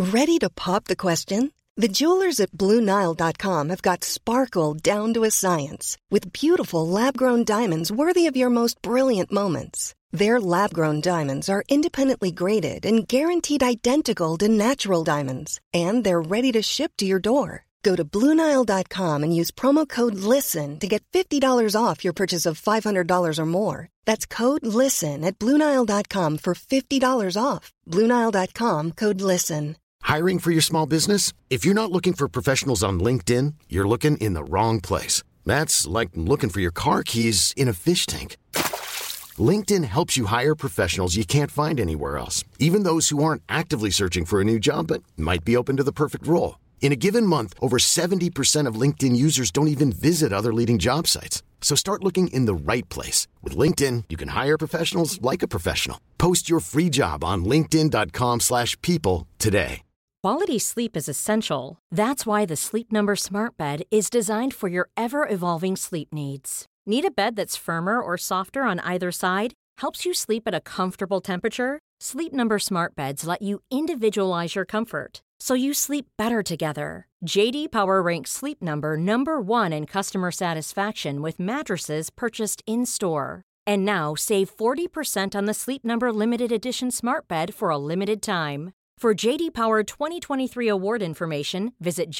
Ready to pop the question? The jewelers at BlueNile.com have got sparkle down to a science with beautiful lab-grown diamonds worthy of your most brilliant moments. Their lab-grown diamonds are independently graded and guaranteed identical to natural diamonds, and they're ready to ship to your door. Go to BlueNile.com and use promo code LISTEN to get $50 off your purchase of $500 or more. That's code LISTEN at BlueNile.com for $50 off. BlueNile.com, code LISTEN. Hiring for your small business? If you're not looking for professionals on LinkedIn, you're looking in the wrong place. That's like looking for your car keys in a fish tank. LinkedIn helps you hire professionals you can't find anywhere else, even those who aren't actively searching for a new job but might be open to the perfect role. In a given month, over 70% of LinkedIn users don't even visit other leading job sites. So start looking in the right place. With LinkedIn, you can hire professionals like a professional. Post your free job on linkedin.com/people today. Quality sleep is essential. That's why the Sleep Number Smart Bed is designed for your ever-evolving sleep needs. Need a bed that's firmer or softer on either side? Helps you sleep at a comfortable temperature? Sleep Number Smart Beds let you individualize your comfort, so you sleep better together. J.D. Power ranks Sleep Number #1 in customer satisfaction with mattresses purchased in-store. And now, save 40% on the Sleep Number Limited Edition Smart Bed for a limited time. For J.D. Power 2023 award information, visit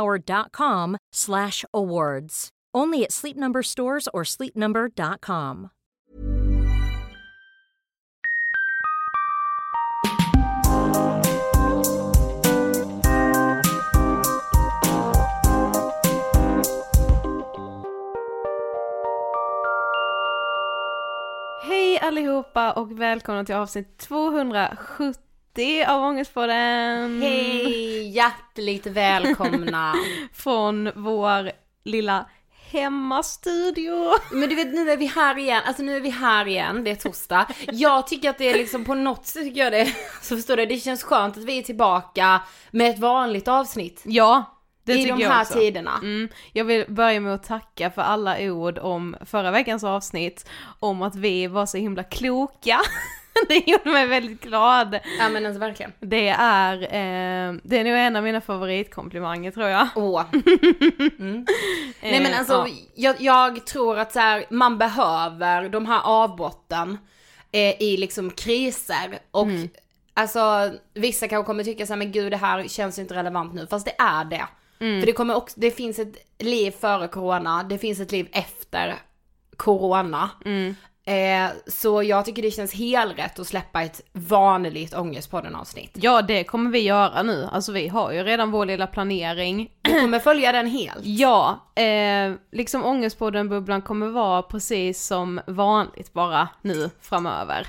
jdpower.com/awards. Only at Sleep Number stores or sleepnumber.com. Hej allihopa och välkomna till avsnitt 270 av Ångestpodden. Hej, hjärtligt välkomna. Från vår lilla hemmastudio. Men du vet, nu är vi här igen. Det är torsdag. Jag tycker att det är liksom på något sätt, tycker jag det, så förstår du, det känns skönt att vi är tillbaka med ett vanligt avsnitt. Ja, det i tycker de jag här också. tiderna. Jag vill börja med att tacka för alla ord om förra veckans avsnitt, om att vi var så himla kloka. Det gjorde mig väldigt glad. Ja, men alltså verkligen. Det är nog en av mina favoritkomplimanger, tror jag. Nej, men alltså jag tror att så här, man behöver de här avbrotten i liksom kriser. Och alltså vissa kanske kommer tycka så här, men gud, det här känns inte relevant nu. Fast det är det. För det kommer också, det finns ett liv före corona, det finns ett liv efter corona. Så jag tycker det känns helt rätt att släppa ett vanligt Ångestpodden-avsnitt. Ja, det kommer vi göra nu. Alltså vi har ju redan vår lilla planering. Du kommer följa den helt. Ja, liksom Ångestpodden-bubblan kommer vara precis som vanligt bara nu framöver.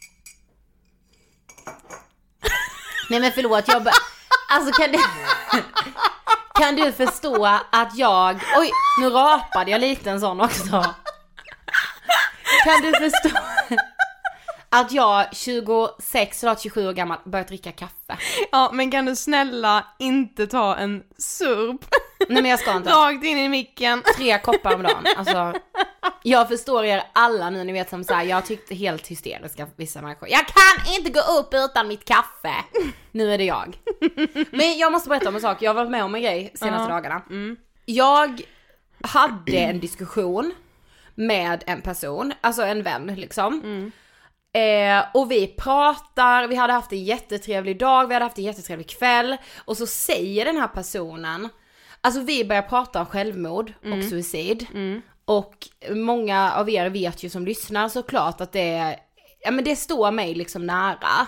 Nej, men förlåt, alltså kan du förstå att oj, nu rapade jag lite en sån också. Kan du förstå att jag 26 eller 27 år gammal börjat dricka kaffe? Ja, men kan du snälla inte ta en surp? Nej, men jag ska inte. Rakt in i micken. 3 koppar om dagen. Alltså, jag förstår er alla nu, ni vet, som så här, jag tyckte helt hysteriska vissa människor. Jag kan inte gå upp utan mitt kaffe. Nu är det jag. Men jag måste berätta om en sak. Jag har varit med om en grej senaste dagarna. Jag hade en diskussion med en person, alltså en vän liksom. Och vi pratar, vi hade haft en jättetrevlig dag, vi hade haft en jättetrevlig kväll. Och så säger den här personen, alltså vi börjar prata om självmord och suicid. Och många av er vet ju som lyssnar såklart att det står mig liksom nära.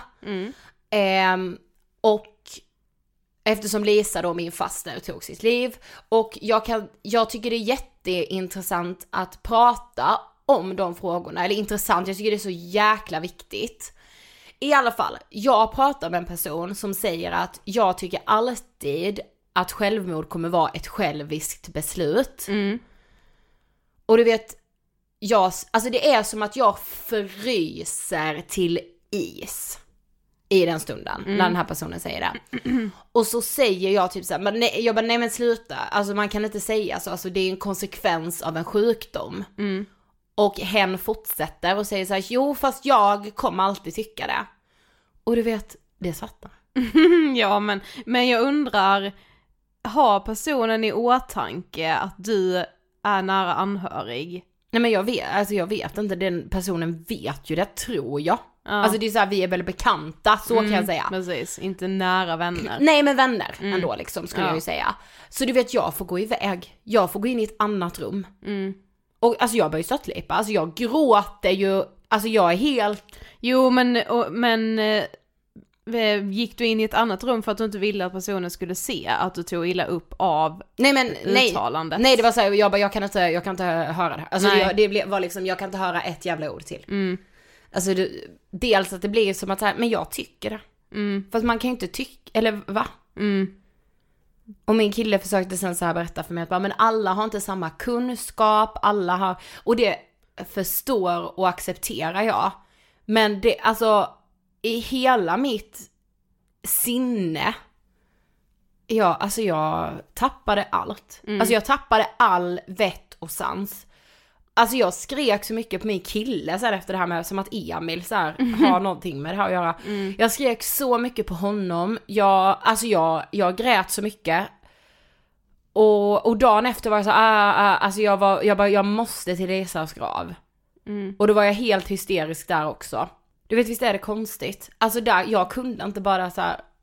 Och eftersom Lisa då, min faster, tog sitt liv. Och jag tycker det är jätteintressant att prata om de frågorna. Eller intressant, jag tycker det är så jäkla viktigt. I alla fall, jag pratar med en person som säger att jag tycker alltid att självmord kommer vara ett själviskt beslut. Och du vet, alltså det är som att jag fryser till is i den stunden när den här personen säger det. Och så säger jag typ så här, nej men sluta, alltså man kan inte säga så, alltså det är en konsekvens av en sjukdom. Och hen fortsätter och säger så här, jo fast jag kommer alltid tycka det. Och du vet, det svartnar. Ja, men jag undrar, har personen i åtanke att du är nära anhörig? Nej, men jag vet inte, den personen vet ju det, tror jag. Ja. Alltså det är så här, vi är väl bekanta, så kan jag säga. Precis, inte nära vänner. Nej, men vänner ändå liksom, skulle jag ju säga. Så du vet, jag får gå iväg. Jag får gå in i ett annat rum. Och alltså jag börjar störtlipa, alltså jag gråter ju, alltså jag är helt... Jo, men gick du in i ett annat rum för att du inte ville att personen skulle se att du tog illa upp av uttalandet? Nej, det var så här, jag kan inte höra det. Alltså det var liksom, jag kan inte höra ett jävla ord till. Alltså dels att det blir som att så här, men jag tycker det. Fast man kan ju inte tycka, eller va? Och min kille försökte sen så här berätta för mig att men alla har inte samma kunskap, alla har, och det förstår och accepterar jag. Men det, alltså i hela mitt sinne, jag tappade allt. Alltså jag tappade all vett och sans. Alltså jag skrek så mycket på min kille så här, efter det här med, som att Emil så här, har någonting med det här att göra. Jag skrek så mycket på honom. Jag grät så mycket. Och dagen efter var jag så alltså jag måste till Esas grav. Och då var jag helt hysterisk där också. Du vet, visst är det konstigt? Alltså där, jag kunde inte bara så här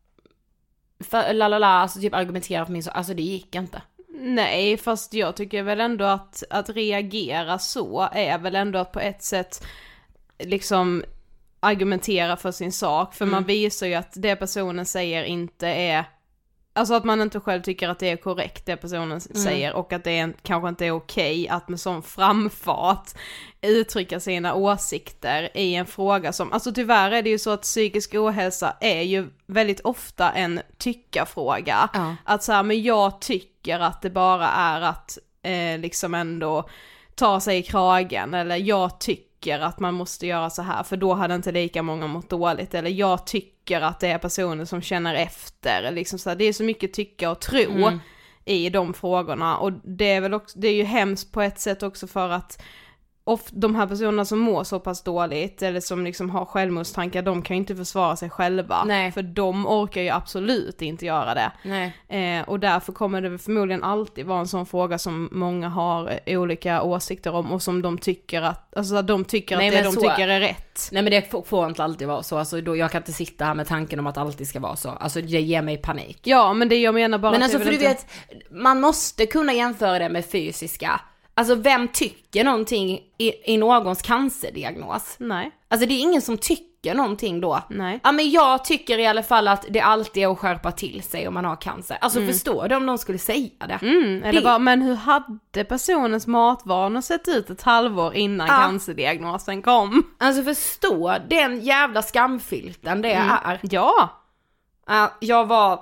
alltså typ argumentera för min sak. Alltså det gick inte. Nej, fast jag tycker väl ändå att reagera så är väl ändå att på ett sätt liksom argumentera för sin sak. För man visar ju att det personen säger inte är... Alltså att man inte själv tycker att det är korrekt det personen säger, och att det kanske inte är okej att med sån framfart uttrycka sina åsikter i en fråga som... Alltså tyvärr är det ju så att psykisk ohälsa är ju väldigt ofta en tyckarfråga. Ja. Att så här, men jag tycker att det bara är att liksom ändå ta sig i kragen, eller jag tycker att man måste göra så här för då hade inte lika många mått dåligt, eller jag tycker att det är personer som känner efter, liksom så här, det är så mycket tycka och tro i de frågorna, och det är väl också, det är ju hemskt på ett sätt också för att de här personerna som mår så pass dåligt eller som liksom har självmordstankar, de kan ju inte försvara sig själva. Nej. För de orkar ju absolut inte göra det. Nej. Och därför kommer det förmodligen alltid vara en sån fråga som många har olika åsikter om, och som de tycker att, alltså de tycker att det de tycker är rätt. Nej, men det får inte alltid vara så. Alltså, jag kan inte sitta här med tanken om att alltid ska vara så. Alltså det ger mig panik. Ja, men det jag menar bara... Men alltså, för du vet, man måste kunna jämföra det med fysiska. Alltså vem tycker någonting i någons cancerdiagnos? Nej. Alltså det är ingen som tycker någonting då. Nej. Ja, men jag tycker i alla fall att det alltid är att skärpa till sig om man har cancer. Alltså förstår du om de skulle säga det? Eller bara, men hur hade personens matvanor sett ut ett halvår innan cancerdiagnosen kom? Alltså förstå den jävla skamfilten det är. Ja. Jag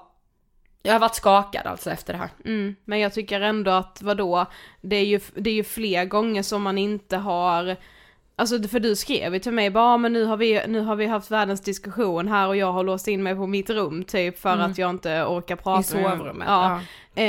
har varit skakad alltså efter det här. Men jag tycker ändå att det är ju fler gånger som man inte har... Alltså för du skrev ju till mig bara, men nu har vi haft världens diskussion här och jag har låst in mig på mitt rum typ för att jag inte orkar prata. I sovrummet. Ja.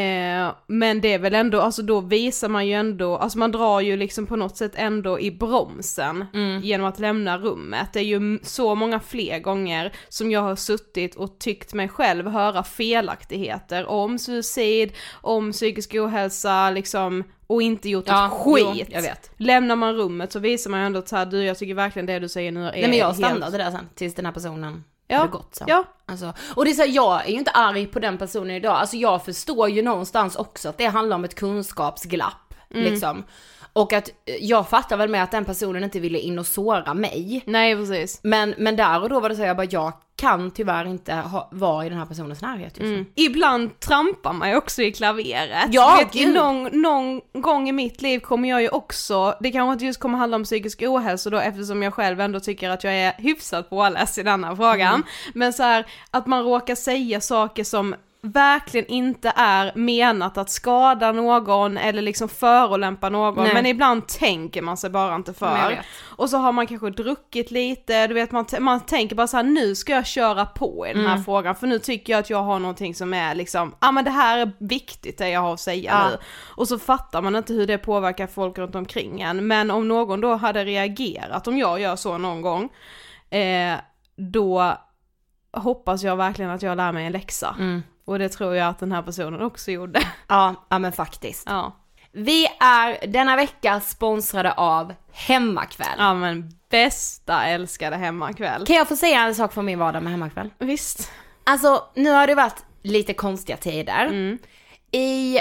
Men det är väl ändå, alltså då visar man ju ändå, alltså man drar ju liksom på något sätt ändå i bromsen genom att lämna rummet. Det är ju så många fler gånger som jag har suttit och tyckt mig själv höra felaktigheter om suicid, om psykisk ohälsa liksom, och inte gjort ett skit. Jo, jag vet. Lämnar man rummet så visar man ju ändå att så här, jag tycker verkligen det du säger nu är... Nej, men jag stannade där sen tills den här personen hade gått sen. Ja. Alltså, och det är så här, jag är ju inte arg på den personen idag. Alltså jag förstår ju någonstans också att det handlar om ett kunskapsglapp liksom. Och att jag fattar väl med att den personen inte ville in och såra mig. Nej, precis. Men där och då var det så här, jag kan tyvärr inte vara i den här personens närhet just nu. Ibland trampar man ju också i klaveret. Ja, någon gång i mitt liv kommer jag ju också, det kanske inte just kommer handla om psykisk ohälsa då, eftersom jag själv ändå tycker att jag är hyfsat påläst i denna frågan. Men så här, att man råkar säga saker som verkligen inte är menat att skada någon eller liksom förolämpa någon. Nej. Men ibland tänker man sig bara inte för. Och så har man kanske druckit lite, du vet, man tänker bara så här: nu ska jag köra på i den här frågan, för nu tycker jag att jag har någonting som är liksom, men det här är viktigt det jag har att säga nu. Och så fattar man inte hur det påverkar folk runt omkring en. Men om någon då hade reagerat, om jag gör så någon gång, då hoppas jag verkligen att jag lär mig en läxa. Och det tror jag att den här personen också gjorde. Ja men faktiskt. Ja. Vi är denna vecka sponsrade av Hemmakväll. Ja men bästa älskade Hemmakväll. Kan jag få säga en sak från min vardag med Hemmakväll? Visst. Alltså nu har det varit lite konstiga tider. I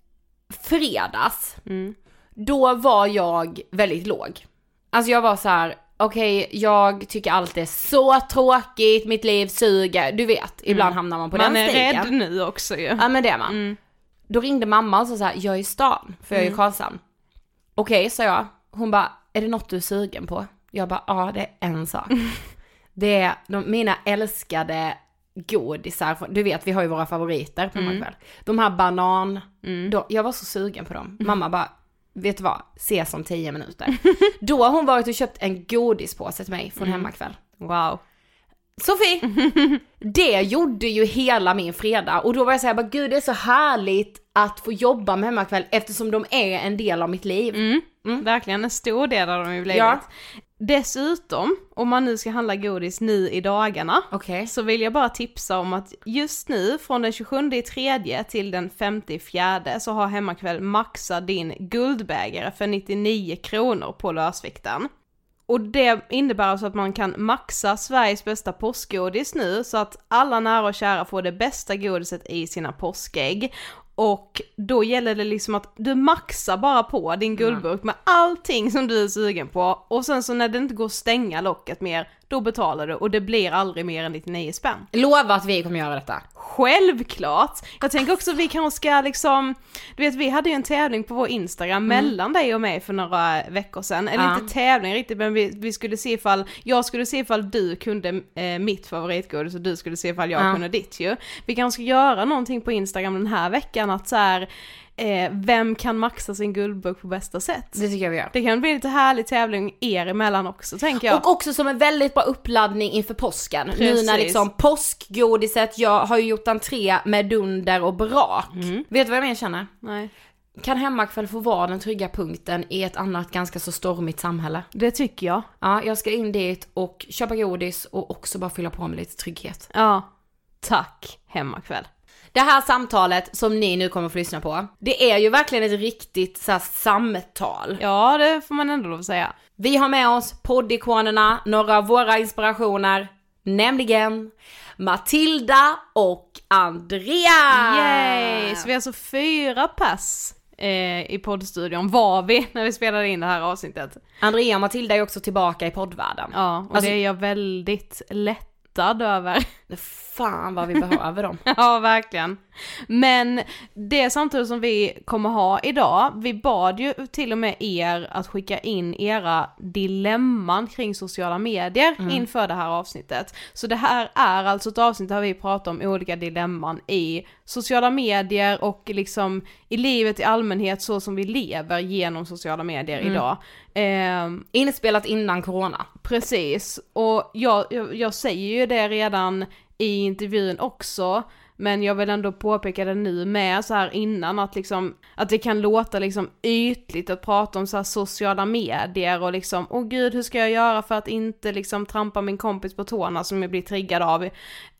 fredags då var jag väldigt låg. Alltså jag var så här: okej, jag tycker allt är så tråkigt, mitt liv suger. Du vet, ibland hamnar man på den stigen. Man är rädd nu också ju. Ja men det är man. Då ringde mamma och sa så här: jag är i stan, för jag är i Karlshamn. Okej, sa jag. Hon bara: är det något du är sugen på? Jag bara: ja, det är en sak. Det är mina älskade godisar. Du vet, vi har ju våra favoriter på Hemmakväll. De här banan. Jag var så sugen på dem. Mamma bara: vet du vad? Ses om 10 minuter. Då har hon varit och köpt en godispåse till mig från Hemmakväll. Wow. Sofie, det gjorde ju hela min fredag. Och då var jag så här, bara, gud det är så härligt att få jobba med Hemmakväll eftersom de är en del av mitt liv. Verkligen en stor del av dem i livet. Ja. Dessutom, om man nu ska handla godis nu i dagarna, så vill jag bara tipsa om att just nu från den 27/3 till den 5/4 så har Hemmakväll maxat din guldbägare för 99 kronor på lösvikten. Och det innebär alltså att man kan maxa Sveriges bästa påskgodis nu så att alla nära och kära får det bästa godiset i sina påskägg. Och då gäller det liksom att du maxar bara på din guldburk med allting som du är sugen på. Och sen så när det inte går att stänga locket mer, då betalar du. Och det blir aldrig mer än 99 spänn. Lova att vi kommer göra detta. Självklart. Jag tänker också att vi kanske ska liksom, du vet, vi hade ju en tävling på vår Instagram mellan dig och mig för några veckor sedan. Eller inte tävling riktigt, men vi skulle se ifall, jag skulle se ifall du kunde mitt favoritgodis och du skulle se ifall jag kunde ditt ju. Vi kanske ska göra någonting på Instagram den här veckan att så här, vem kan maxa sin guldburk på bästa sätt? Det tycker jag vi gör. Det kan bli lite härlig tävling er emellan också, tänker jag. Och också som en väldigt bra uppladdning inför påsken. Precis. Nu när liksom påskgodiset, jag har ju gjort entré med dunder och brak. Vet du vad jag mer känner? Nej. Kan Hemmakväll få vara den trygga punkten i ett annat ganska så stormigt samhälle? Det tycker jag. Ja, jag ska in dit och köpa godis och också bara fylla på med lite trygghet. Ja, tack Hemmakväll. Det här samtalet som ni nu kommer att få lyssna på, det är ju verkligen ett riktigt så här, samtal. Ja, det får man ändå lov att säga. Vi har med oss poddikonerna, några av våra inspirationer, nämligen Matilda och Andrea. Yay! Så vi har alltså 4 pass i poddstudion var vi när vi spelade in det här avsnittet. Andrea och Matilda är också tillbaka i poddvärlden. Ja, och alltså, det är jag väldigt lättad över. Fan vad vi behöver dem. Ja, verkligen. Men det samtidigt som vi kommer ha idag, vi bad ju till och med er att skicka in era dilemman kring sociala medier inför det här avsnittet. Så det här är alltså ett avsnitt där vi pratar om olika dilemman i sociala medier och liksom i livet i allmänhet så som vi lever genom sociala medier idag. Inspelat innan corona. Precis, och jag säger ju det redan i intervjun också, men jag vill ändå påpeka det nu med så här innan att liksom att det kan låta liksom ytligt att prata om så här sociala medier och liksom åh gud, hur ska jag göra för att inte liksom trampa min kompis på tårna som jag blir triggad av.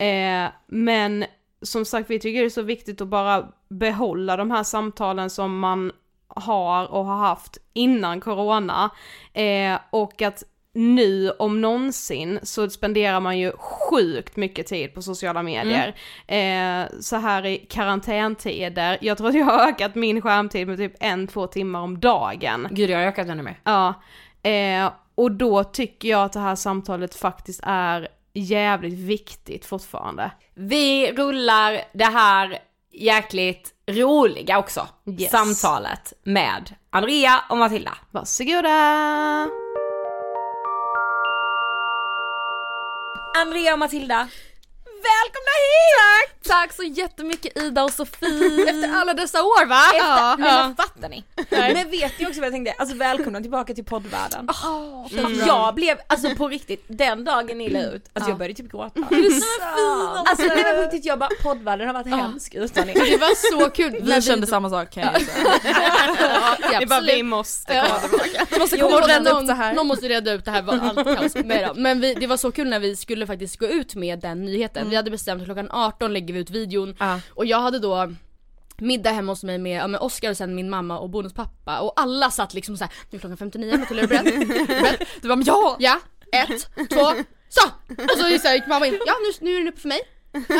Men som sagt, vi tycker det är så viktigt att bara behålla de här samtalen som man har och har haft innan corona, och att nu om någonsin så spenderar man ju sjukt mycket tid på sociala medier. Så här i karantäntider, jag tror att jag har ökat min skärmtid med typ 1-2 timmar om dagen. Gud, jag har ökat ännu mer. Ja, och då tycker jag att det här samtalet faktiskt är jävligt viktigt fortfarande. Vi rullar det här jäkligt roliga också, samtalet med Andrea och Matilda. Varsågoda! Andrea och Matilda, välkomna hit! Tack så jättemycket Ida och Sofie. Efter alla dessa år va? Men fattar ni? Men vet ni också vad jag tänkte? Alltså välkomna tillbaka till poddvärlden. Jag blev, alltså på riktigt, den dagen ni la ut, alltså jag började typ gråta. Alltså det var riktigt, jag bara, poddvärlden har varit hemsk utan er. Det var så kul. Vi kände samma sak kan jag säga. Det är bara vi måste komma tillbaka. Vi måste komma och reda upp det här. Någon måste reda upp det här, var allt kaos. Nej då. Men det var så kul när vi skulle faktiskt gå ut med den nyheten. Vi hade bestämt att klockan 18 lägger vi ut videon. Och jag hade då middag hemma hos mig med Oskar och sen min mamma och bonuspappa. Och alla satt liksom såhär, nu är klockan 59, Matilda är du beredd? Du bara, ja, 1, 2, så! Och så gick mamma in, ja nu är den uppe för mig. Ja,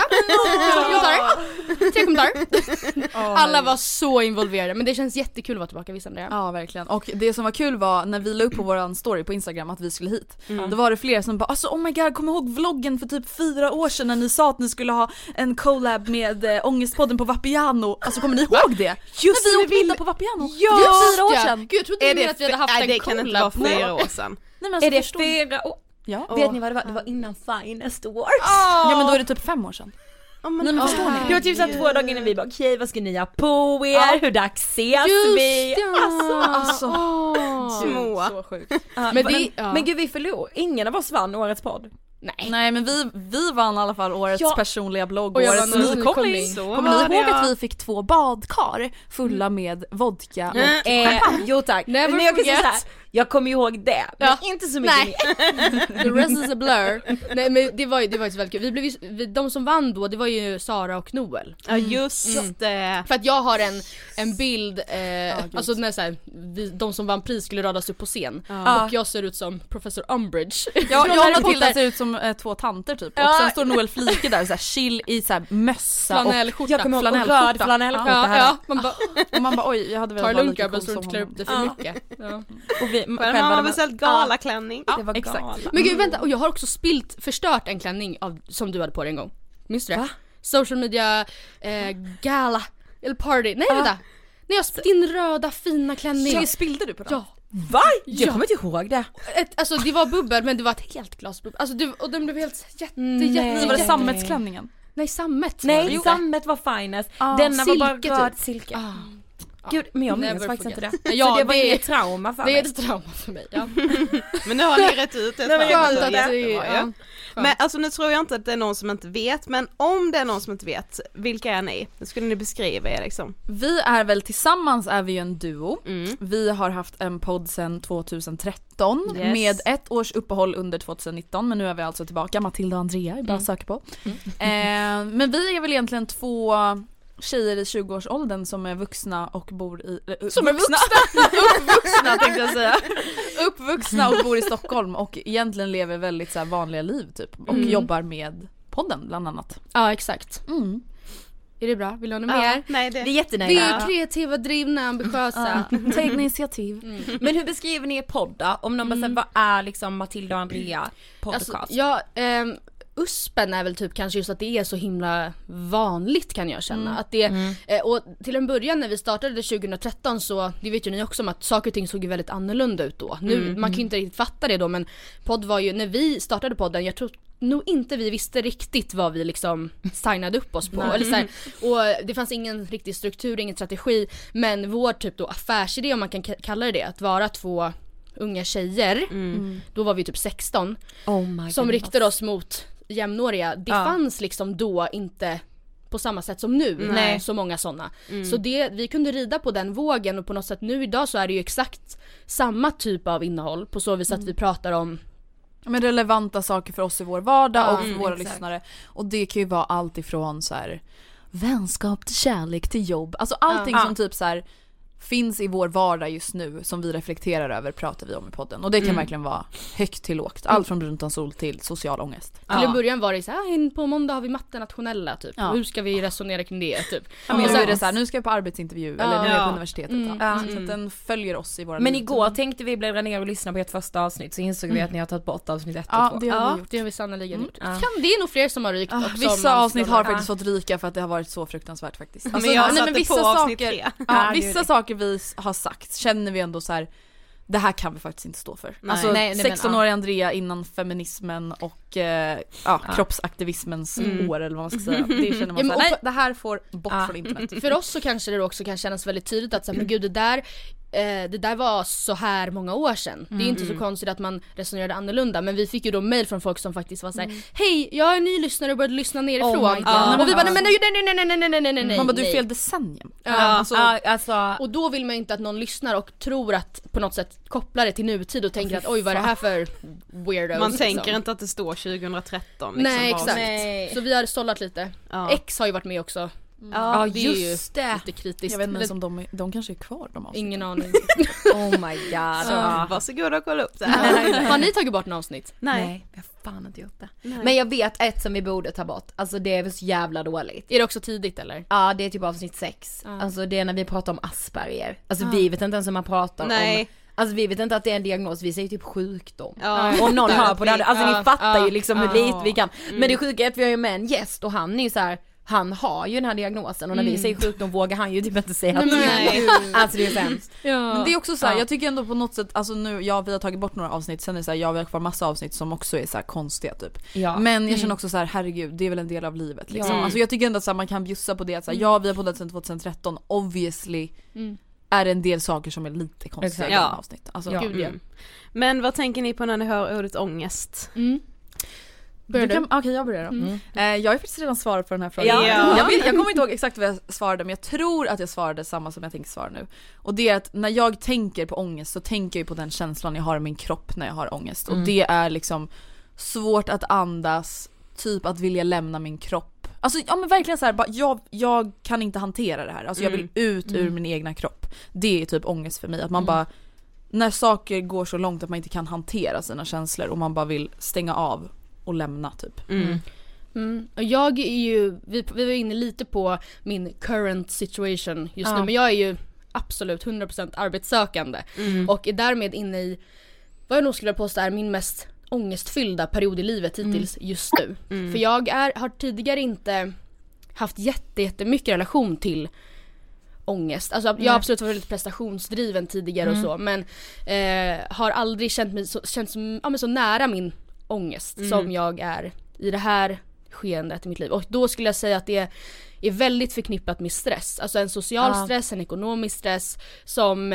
3 kommentarer. Alla var så involverade. Men det känns jättekul att vara tillbaka, visst Andrea? Ja verkligen. Och det som var kul var när vi la upp på våran story på Instagram att vi skulle hit. Då var det fler som bara, alltså oh my god, kom ihåg vloggen för typ 4 år sedan när ni sa att ni skulle ha en collab med Ångestpodden på Vapiano. Alltså kommer ni ihåg det? Just när vi åkte på Vapiano. Ja, 4 år sedan. Gud, jag trodde inte att vi hade haft en det kan inte vara 4 år sedan. Nej, men alltså, Är det 4 år? Ja. Vet ni vad det var? Det var innan Finest Awards. Ja men då är det typ 5 år sedan. Nej, men förstår ni? Det var typ så 2 dagar innan vi bara, okej, vad ska ni ha på er? Hur dags ses vi? Alltså. Små. Så sjukt. Men gud, vi förlor. Ingen av oss vann årets podd. Nej men vi vann i alla fall årets personliga blogg. Och jag årets vann nykomling. Kommer ni ihåg att vi fick 2 badkar fulla med vodka och champagne? Jo tack. Men jag kan säga så här, jag kommer ihåg det, men inte så mycket mer. The rest is a blur. Nej men det var ju väldigt kul. De som vann då, det var ju Sara och Noel. Ja just det. För att jag har en bild, alltså när så här, de som vann pris skulle radas upp på scen. Och jag ser ut som Professor Umbridge. Jag och Matilda ser ut som 2 tanter typ. Och sen står Noel Flike där så här, chill i så här mössa flanellskjorta. Jag kommer ihåg röd flanellskjorta här. Man bara oj, jag hade velat vara lika cool som klär upp det för mycket. Och vi man har beställt galaklänning. Det var exakt. gala. Men gud vänta, och jag har också förstört en klänning som du hade på dig en gång. Minns du det? Va? Social media gala eller party. Nej vänta. Nej, din röda fina klänning. Så spillde du på den? Ja. Va? Jag kommer inte ihåg det. Alltså det var bubbel, men det var ett helt glas bubbel. Alltså och den blev helt jätte. Var det sammetsklänningen? Nej, sammet. Nej, sammet var finest. Denna var bara röd silke. Gud, men jag minns faktiskt inte det. Ja, så det var inget trauma för mig. Det är ett trauma för mig, ja. Men nu har ni rätt ut det. Ja. Men alltså nu tror jag inte att det är någon som inte vet, men om det är någon som inte vet, vilka är ni? Det skulle ni beskriva er liksom. Vi är väl tillsammans är vi ju en duo. Vi har haft en podd sedan 2013 med 1 års uppehåll under 2019, men nu är vi alltså tillbaka. Matilda och Andrea är bara att söka på. Men vi är väl egentligen 2 tjejer i 20-årsåldern som är vuxna och bor i uppvuxna tänkte jag säga. Uppvuxna och bor i Stockholm och egentligen lever väldigt så här vanliga liv typ och jobbar med podden bland annat. Ja, exakt. Är det bra? Vill du ha något mer? Nej, det är jättenöjda. Vi är kreativa, drivna, ambitiösa. Ta egna initiativ. Men hur beskriver ni er podd? Om någon bara säger, vad är liksom Matilda och Andrea podcast? Alltså, USPen är väl typ kanske just att det är så himla vanligt, kan jag känna. Att det, och till en början när vi startade 2013 så, det vet ju ni också om att saker och ting såg ju väldigt annorlunda ut då. Nu, man kan ju inte riktigt fatta det då, men podd var ju, när vi startade podden, jag tror nog inte vi visste riktigt vad vi liksom signade upp oss på. Eller så här, och det fanns ingen riktig struktur, ingen strategi, men vår typ då affärsidé, om man kan kalla det, att vara 2 unga tjejer, då var vi typ 16, som riktade oss mot jämnåriga. Det fanns liksom då inte på samma sätt som nu. Nej. Så många sådana. Så vi kunde rida på den vågen, och på något sätt nu idag så är det ju exakt samma typ av innehåll på så vis att vi pratar om men relevanta saker för oss i vår vardag och för våra lyssnare. Och det kan ju vara allt ifrån så här vänskap till kärlek till jobb. Alltså allting som typ så här finns i vår vardag just nu som vi reflekterar över pratar vi om i podden. Och det kan verkligen vara högt till lågt. Allt från brunt sol till social ångest. Till en början var det så här, på måndag har vi matte nationella typ. Och hur ska vi resonera kring det typ? Men så är det så här, nu ska jag på arbetsintervju eller nu är jag på universitetet. Så att den följer oss i våra Men liv. Igår tänkte vi bläddra ner och lyssna på ert första avsnitt, så insåg vi att ni har tagit bort avsnitt 1 och 2. Ja, det har vi gjort. Det har vi sannoliken gjort. Det är nog fler som har rykt. Vissa avsnitt har faktiskt fått ryka för att det har varit så fruktansvärt faktiskt. Alltså, men jag satte på avsnitt 3. Vissa saker vi har sagt känner vi ändå så här, det här kan vi faktiskt inte stå för. Nej. Alltså Nej, 16-åriga Andrea innan feminismen och kroppsaktivismens år eller vad man ska säga. Det känner man såhär, nej, det här får bort från internet. För oss så kanske det också kan kännas väldigt tydligt att så här, men gud, det där var så här många år sedan. Det är inte så konstigt att man resonerade annorlunda, men vi fick ju då mejl från folk som faktiskt var såhär, hej, jag är en ny lyssnare och började lyssna nerifrån. Och vi bara, nej. Man bara, du är fel decennium. Och då vill man ju inte att någon lyssnar och tror att på något sätt kopplar det till nutid och tänker att oj, vad är det här för weirdos. Man liksom. tänker inte att det står 2013 liksom. Nej, exakt. Nej. Så vi har sållat lite. X har ju varit med också. Ja, det är ju just det. lite kritiskt. Jag vet inte ens om de kanske är kvar, de avsnitt. Ingen aning. Oh my god. Så, varsågod och kolla upp det. Har ni tagit bort en avsnitt? Nej, jag har fan inte gjort det. Men jag vet ett som vi borde ta bort. Alltså det är väl så jävla dåligt. Är det också tidigt eller? Ja, det är typ avsnitt 6. Alltså det är när vi pratar om Asperger. Alltså vi vet inte ens om man pratar om. Alltså vi vet inte att det är en diagnos, vi säger typ sjukdom. Om någon hör på det här, alltså ni fattar ju liksom hur lite vi kan. Men det sjuka är att vi har ju med en gäst och han är ju så här. Han har ju den här diagnosen och när vi säger sjukdom vågar han ju typ inte säga att alltså det är sämst. Men det är också så här, jag tycker ändå på något sätt, alltså nu, vi har tagit bort några avsnitt, sen är det så här, vi har kvar massa avsnitt som också är så här konstiga typ. Men jag känner också så här, herregud, det är väl en del av livet liksom. Alltså jag tycker ändå att så här, man kan bjussa på det att så här, vi har poddat sedan 2013, obviously är det en del saker som är lite konstiga i avsnitt. Alltså, Men vad tänker ni på när ni hör ordet ångest? Okej, jag börjar då. Jag har ju faktiskt redan svarat på den här frågan. Jag kommer inte ihåg exakt vad jag svarade, men jag tror att jag svarade samma som jag tänker svara nu. Och det är att när jag tänker på ångest så tänker jag på den känslan jag har i min kropp när jag har ångest. Och det är liksom svårt att andas, typ att vilja lämna min kropp. Alltså men verkligen så här, bara, jag kan inte hantera det här. Alltså jag vill ut ur min egna kropp. Det är typ ångest för mig, att man bara, när saker går så långt att man inte kan hantera sina känslor och man bara vill stänga av och lämna typ. Och jag är ju, vi var inne lite på min current situation just nu, men jag är ju absolut 100% arbetssökande och är därmed inne i vad jag nog skulle påstå är min mest ångestfyllda period i livet hittills just nu. För jag har tidigare inte haft jättemycket relation till ångest. Alltså jag har absolut varit väldigt prestationsdriven tidigare och så, men har aldrig känt mig så nära min ångest som jag är i det här skeendet i mitt liv. Och då skulle jag säga att det är väldigt förknippat med stress. Alltså en social stress, en ekonomisk stress som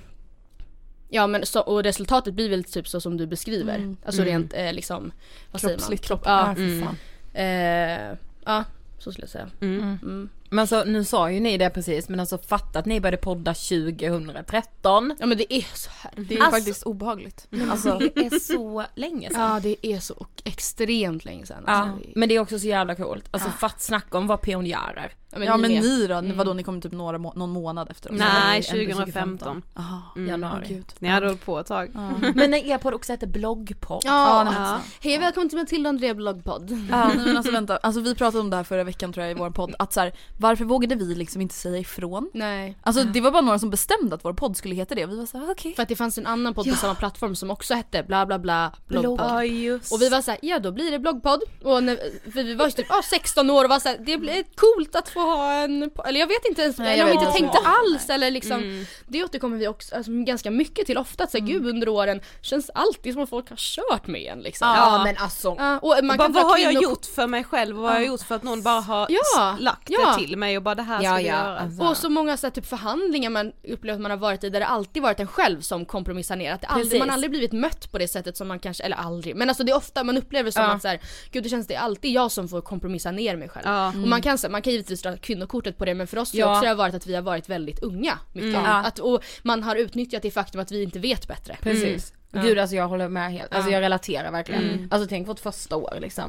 och resultatet blir väl typ så som du beskriver. Alltså rent liksom, vad kroppsligt, säger man? Så skulle jag säga. Men alltså, nu sa ju ni det precis, men alltså fatta att ni började podda 2013. Ja men det är så här. Det är faktiskt obehagligt. Alltså det är så länge sedan. Ja, det är så extremt länge sedan. Alltså, men det är också så jävla coolt. Alltså snacka om var pionjärer. Men ni då? Vadå, ni kom typ någon månad efter oss? Nej, 2015. Januari. Ni hade hållit på ett tag. Men när er podd också heter bloggpodd. Hej, välkommen till Matilda Andrea bloggpodd. Men alltså vänta, alltså vi pratade om det här förra veckan tror jag i vår podd, att så här, varför vågade vi liksom inte säga ifrån? Nej. Alltså det var bara några som bestämde att vår podd skulle heta det och vi var så här, okej. För att det fanns en annan podd på samma plattform som också hette bla bla bla bloggpodd. Och vi var så här, ja då blir det bloggpodd. Och för vi var typ 16 år och var så här, det blir coolt att få ha en, eller jag vet inte ens, eller om vi inte tänkte alls eller liksom, det återkommer vi också ganska mycket till ofta, att så här, gud under åren känns alltid som att folk har kört med en liksom. Men alltså och man kan vad har jag gjort för mig själv och vad har jag gjort för att någon bara har lagt det till mig och bara det här ska vi göra. Alltså. Och så många så här, typ förhandlingar man upplever att man har varit i där det alltid varit en själv som kompromissar ner, att man aldrig blivit mött på det sättet som man kanske, eller aldrig, men alltså det är ofta man upplever som att så här, gud det känns det är alltid jag som får kompromissa ner mig själv. Och man kan givetvis dra kvinnokortet på det, men för oss tror jag också det har varit att vi har varit väldigt unga mycket. Och man har utnyttjat det faktum att vi inte vet bättre. Precis. Gud, alltså jag håller med helt. Alltså jag relaterar verkligen. Alltså tänk vårt första år liksom.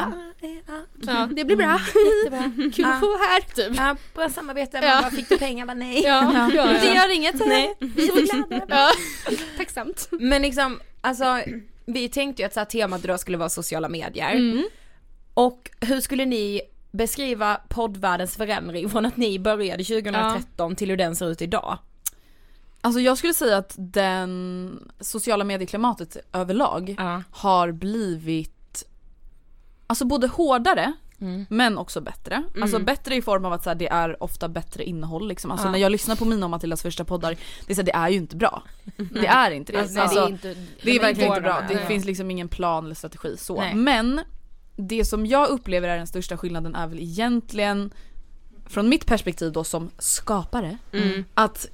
Det blir bra. Kul att få här typ. Bra samarbete, men bara fick du pengar? Men nej. Det gör inget. Nej. Så glada. Tacksamt. Men liksom, alltså vi tänkte ju att så här, temat idag skulle vara sociala medier. Och hur skulle ni beskriva poddvärldens förändring från att ni började 2013 till hur den ser ut idag? Alltså jag skulle säga att den sociala medieklimatet överlag har blivit alltså både hårdare men också bättre. Alltså bättre i form av att så här, det är ofta bättre innehåll liksom. Alltså när jag lyssnar på mina och Matildas första poddar, det är så här, det är ju inte bra. Det är inte det. Alltså, det är verkligen inte bra. Det finns liksom ingen plan eller strategi så. Nej. Men det som jag upplever är den största skillnaden är väl egentligen från mitt perspektiv då som skapare att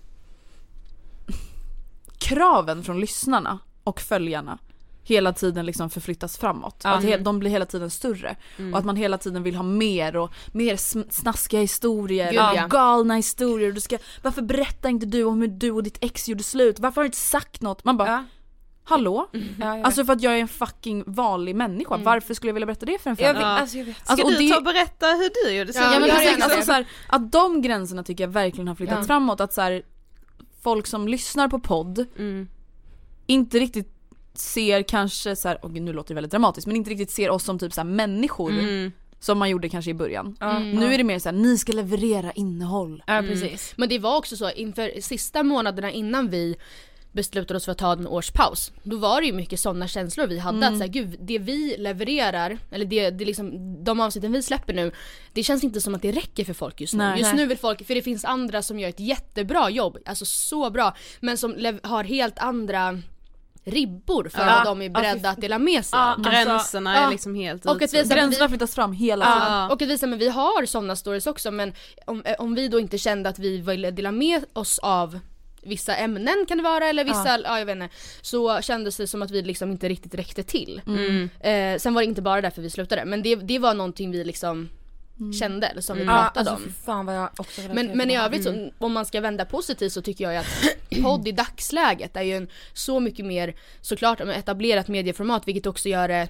kraven från lyssnarna och följarna hela tiden liksom förflyttas framåt. Att de blir hela tiden större. Och att man hela tiden vill ha mer och mer snaskiga historier. Galna historier. Varför berättar inte du om hur du och ditt ex gjorde slut? Varför har du inte sagt något? Man bara, hallå? Alltså för att jag är en fucking vanlig människa. Varför skulle jag vilja berätta det för en fan? Jag vet. Ska du ta och berätta hur du gjorde slut? Ja, men precis, alltså, så här, att de gränserna tycker jag verkligen har flyttats framåt. Att så här, folk som lyssnar på podd inte riktigt ser kanske så här, nu låter det väldigt dramatiskt, men inte riktigt ser oss som typ så här människor som man gjorde kanske i början. Nu är det mer så här, ni ska leverera innehåll. Ja, precis. Men det var också så inför sista månaderna innan vi beslutade oss för att ta en årspaus. Då var det ju mycket sådana känslor vi hade att så här, gud, det vi levererar eller det liksom de avsnitten vi släpper nu, det känns inte som att det räcker för folk just nu. Just nu vill folk, för det finns andra som gör ett jättebra jobb, alltså så bra, men som har helt andra ribbor för vad de är beredda att dela med sig. Gränserna är liksom helt och att gränserna flyttas fram hela tiden. Och att visa, men vi har sådana stories också, men om vi då inte kände att vi ville dela med oss av vissa ämnen kan det vara, eller vissa, jag vet inte, så kändes det som att vi liksom inte riktigt räckte till. Sen var det inte bara därför vi slutade, men det var någonting vi liksom kände, eller som vi pratade om. Fan vad jag också men i övrigt så, om man ska vända positivt, så tycker jag att podd i dagsläget är ju så mycket mer såklart etablerat medieformat, vilket också gör det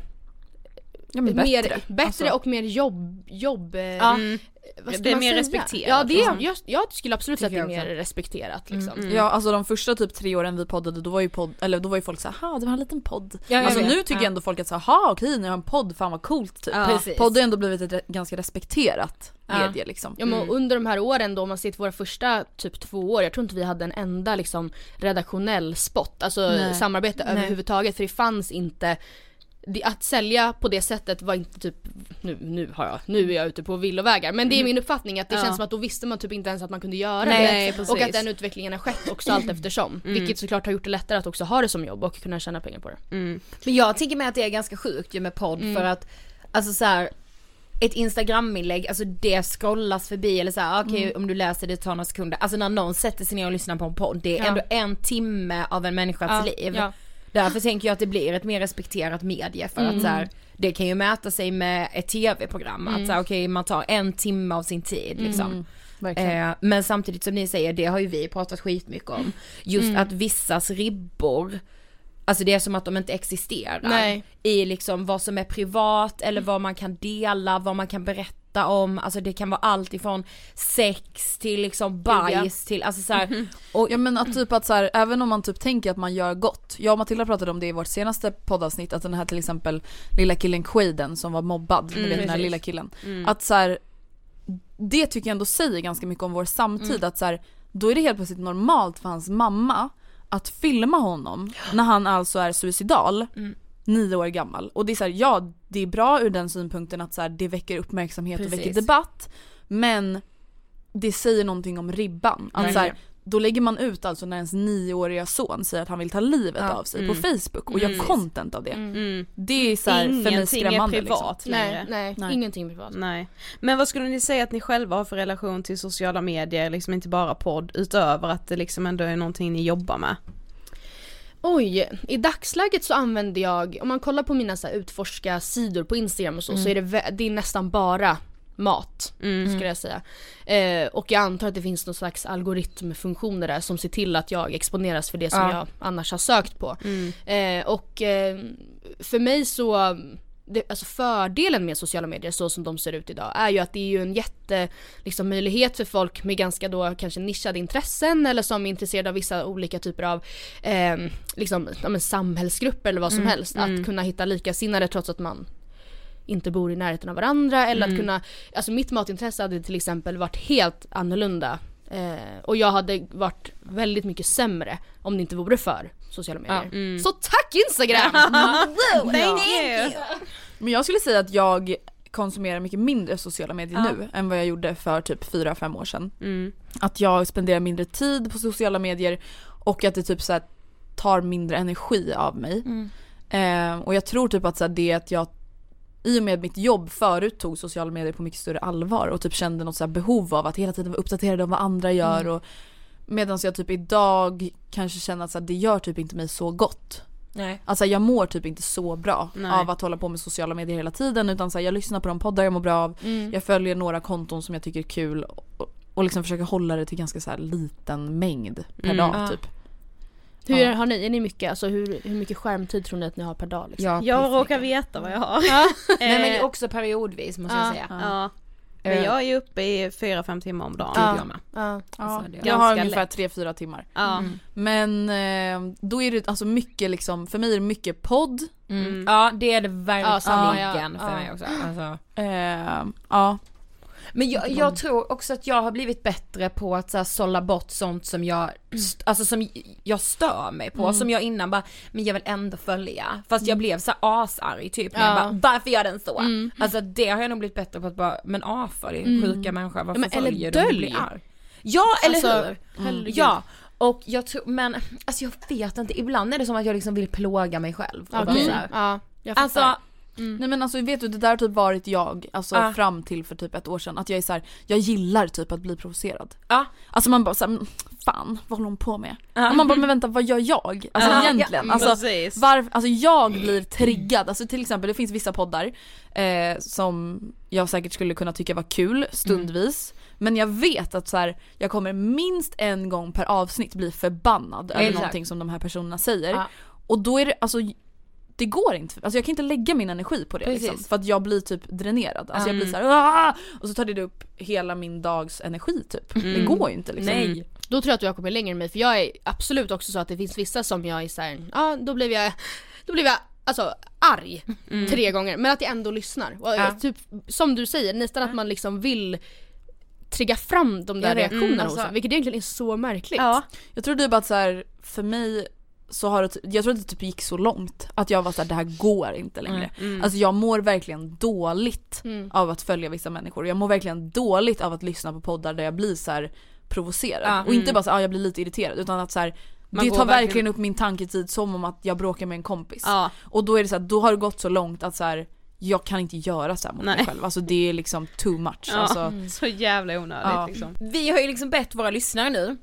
bättre alltså. Och mer jobb det är mer respekterat. Ja, jag skulle absolut säga att det är mer respekterat liksom. Ja, alltså de första typ 3 åren vi poddade, då var ju folk så här, det var en liten podd. Alltså nu tycker jag ändå folk att så här, okej, ni har en podd, fan vad coolt typ. Podd har ändå blivit ett ganska respekterat medie liksom. Ja, men under de här åren då, man ser till våra första typ 2 år, jag tror inte vi hade en enda liksom redaktionell spot, alltså samarbete överhuvudtaget, för det fanns inte. Att sälja på det sättet var inte typ nu är jag ute på villovägar, men det är min uppfattning att det känns som att då visste man typ inte ens att man kunde göra det. Precis. Och att den utvecklingen har skett också allt eftersom, vilket såklart har gjort det lättare att också ha det som jobb och kunna tjäna pengar på det. Men jag tänker mig att det är ganska sjukt ju med podd, för att alltså så här, ett Instagram-inlägg, alltså det scrollas förbi eller så här, okej, om du läser det tar några sekunder, alltså när någon sätter sig ner och lyssnar på en podd, det är ändå 1 timme av en människas liv. Därför tänker jag att det blir ett mer respekterat medie, för att så här, det kan ju mäta sig med ett tv-program, att så här, okej, man tar 1 timme av sin tid liksom. Men samtidigt som ni säger, det har ju vi pratat skitmycket om, just att vissas ribbor, alltså det är som att de inte existerar i liksom vad som är privat eller vad man kan dela, vad man kan berätta om, alltså det kan vara allt ifrån sex till liksom bajs till alltså så här, och ja, men att typ att så här, även om man typ tänker att man gör gott. Jag och Matilda pratade om det i vårt senaste poddavsnitt, att den här till exempel lilla killen Quaden som var mobbad, den här lilla killen, att så här, det tycker jag ändå säger ganska mycket om vår samtid, att så här, då är det helt plötsligt normalt för hans mamma att filma honom när han alltså är suicidal. 9 år gammal. Och det är så här, det är bra ur den synpunkten att så här, det väcker uppmärksamhet och väcker debatt, men det säger någonting om ribban. Att så här, då lägger man ut alltså när ens 9-åriga son säger att han vill ta livet av sig på Facebook och gör content av det. Det är så här, för mig skrämmande. Ingenting är privat liksom. Nej, ingenting privat. Nej. Men vad skulle ni säga att ni själva har för relation till sociala medier, liksom inte bara podd, utöver att det liksom ändå är någonting ni jobbar med? Oj, i dagsläget så använder jag, om man kollar på mina så här utforska sidor på Instagram och så är det är nästan bara mat, skulle jag säga. Och jag antar att det finns någon slags algoritmfunktioner där som ser till att jag exponeras för det som jag annars har sökt på. Och för mig så alltså fördelen med sociala medier så som de ser ut idag är ju att det är ju en jätte liksom, möjlighet för folk med ganska då kanske nischade intressen eller som är intresserade av vissa olika typer av liksom, samhällsgrupper eller vad som helst, att kunna hitta likasinnade trots att man inte bor i närheten av varandra, eller att kunna, alltså mitt matintresse hade till exempel varit helt annorlunda och jag hade varit väldigt mycket sämre om det inte vore för sociala medier. Så tack Instagram! Thank you! Men jag skulle säga att jag konsumerar mycket mindre sociala medier nu än vad jag gjorde för typ 4-5 år sedan. Att jag spenderar mindre tid på sociala medier och att det typ så här tar mindre energi av mig. Och jag tror typ att så här, det att jag i och med mitt jobb förut tog sociala medier på mycket större allvar och typ kände något så här behov av att hela tiden vara uppdaterad om vad andra gör och medan jag typ idag kanske känner att så här, det gör typ inte mig så gott. Nej. Alltså jag mår typ inte så bra av att hålla på med sociala medier hela tiden utan så här, jag lyssnar på de poddar jag mår bra av. Jag följer några konton som jag tycker är kul och liksom försöker hålla det till ganska så här liten mängd per dag typ. Hur har ni, är ni mycket, alltså hur mycket skärmtid tror ni att ni har per dag liksom? Jag råkar veta vad jag har. Nej men också periodvis måste jag säga. Men jag är ju uppe i 4-5 timmar om dagen. Jag har ungefär 3-4 timmar. Men då är det alltså mycket liksom, för mig är det mycket podd. Ja, det är det verkligen för mig också. Alltså. Men jag tror också att jag har blivit bättre på att så här, sålla bort sånt som jag alltså som jag stör mig på, som jag innan bara, men jag vill ändå följa, fast jag blev så här asarg typ när jag bara, varför gör den så? Alltså det har jag nog blivit bättre på att bara, men avfölj sjuka människor, varför följer du? Bli arg? Ja, eller alltså, hur? Ja. Och jag tror, men alltså jag vet inte, ibland är det som att jag liksom vill plåga mig själv. Och bara så här, jag fattar. Alltså nej men alltså vet du, det där har typ varit jag alltså fram till för typ 1 år sedan, att jag är så här, jag gillar typ att bli provocerad. Alltså man bara så här, fan, vad håller hon på med? Och man bara, men vänta, vad gör jag? Alltså egentligen, alltså jag blir triggad. Alltså till exempel, det finns vissa poddar som jag säkert skulle kunna tycka var kul stundvis, men jag vet att så här, jag kommer minst en gång per avsnitt bli förbannad över någonting som de här personerna säger. Och då är det, alltså det går inte, alltså jag kan inte lägga min energi på det liksom, för att jag blir typ dränerad. Alltså jag blir så här, och så tar det upp hela min dags energi typ. Det går ju inte liksom. Nej. Då tror jag att jag kommer längre än mig, för jag är absolut också så att det finns vissa som jag är så här, då blev jag alltså arg 3 gånger, men att jag ändå lyssnar. Och typ som du säger, nästan att man liksom vill trigga fram de där reaktionerna hos en, vilket egentligen är så märkligt. Jag tror typ att så här, för mig så har det, jag tror att det typ gick så långt att jag var så här, det här går inte längre. Alltså jag mår verkligen dåligt av att följa vissa människor. Jag mår verkligen dåligt av att lyssna på poddar där jag blir så här provocerad. Och inte bara så här, jag blir lite irriterad, utan att så här, det tar verkligen upp min tanketid som om att jag bråkar med en kompis. Och då är det så här, då har det gått så långt att så här, jag kan inte göra så här mot mig själv. Alltså det är liksom too much. Alltså, så jävla onödigt liksom. Vi har ju liksom bett våra lyssnare nu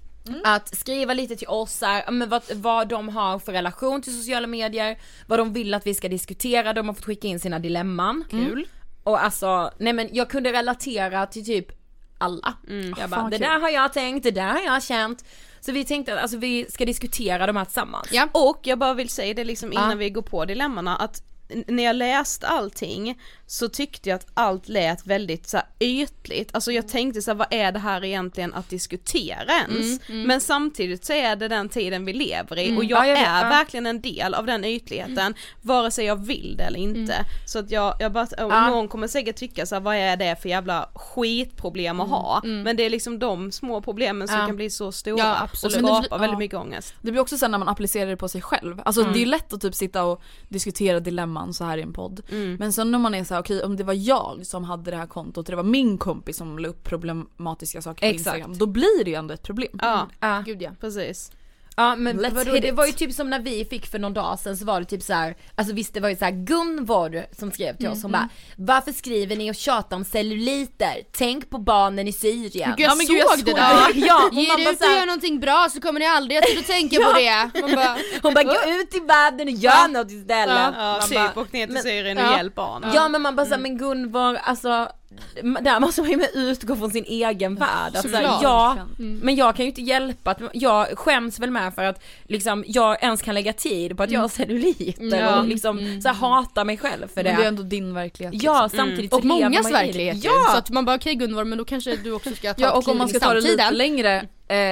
att skriva lite till oss här, men vad de har för relation till sociala medier, vad de vill att vi ska diskutera. De har fått skicka in sina dilemman. Kul. Och alltså, nej men jag kunde relatera till typ alla. Jag bara, det där har jag tänkt, det där har jag känt. Så vi tänkte att alltså, vi ska diskutera de här tillsammans. Och jag bara vill säga det liksom innan vi går på dilemmana, att när jag läste allting så tyckte jag att allt lät väldigt så här ytligt. Alltså jag tänkte så här, vad är det här egentligen att diskutera ens? Men samtidigt så är det den tiden vi lever i, och jag är verkligen en del av den ytligheten, vare sig jag vill det eller inte. Så att jag bara, någon kommer säkert tycka så här, vad är det för jävla skitproblem att ha? Men det är liksom de små problemen som kan bli så stora och skapa väldigt mycket ångest. Det blir också sen när man applicerar det på sig själv. Alltså det är lätt att typ sitta och diskutera dilemman så här i en podd. Men sen när man är så här, okej, om det var jag som hade det här kontot och det var min kompis som la upp problematiska saker på Instagram, då blir det ju ändå ett problem. Gud ja, precis. Ja, men det var ju typ som när vi fick för någon dag sedan, så var det typ så här, alltså visst det var ju så här, Gunvor som skrev till oss, hon bara, varför skriver ni och tjatar om celluliter? Tänk på barnen i Syrien. Gud, jag såg det där. Ger du ut och gör någonting bra så kommer ni aldrig att tänka på det. Hon bara, gå ut i världen och gör något istället. Typ, och ner till Syrien och hjälp barnen. Ja, men man bara såhär, men Gunvor, alltså där måste man ju med utgå från sin egen värld. Alltså, men jag kan ju inte hjälpa att jag skäms väl med för att liksom, jag ens kan lägga tid på att jag har celluliter och liksom så här, hatar mig själv för det. Men det är ändå din verklighet. Ja, samtidigt och mångas verklighet. Så att man bara, okej Gunvor, men då kanske du också ska ta och om man ska ta det lite längre,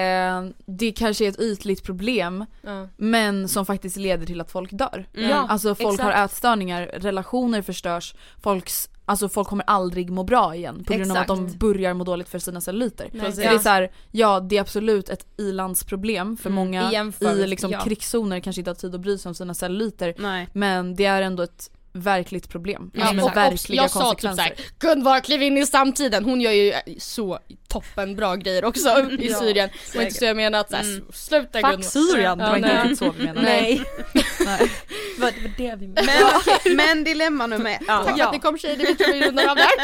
det kanske är ett ytligt problem, men som faktiskt leder till att folk dör. Alltså folk har ätstörningar, relationer förstörs, folk kommer aldrig må bra igen på grund av att de börjar må dåligt för sina celluliter. Det är så här, det är absolut ett ilandsproblem för många i liksom krigszoner, kanske inte har tid att bry sig om sina celluliter. Men det är ändå ett verkligt problem. Ja, med verkliga jag sa typ såhär, Gunvar kliv in i samtiden. Hon gör ju så toppen bra grejer också i Syrien. Det var inte så jag menar att sluta Gunvar. Fuck Syrien, det var inte riktigt så vi menade. Nej. Det var det vi menade. Men dilemma nummer 1. Tack för att ni kom tjejer, det tror vi rundar av där.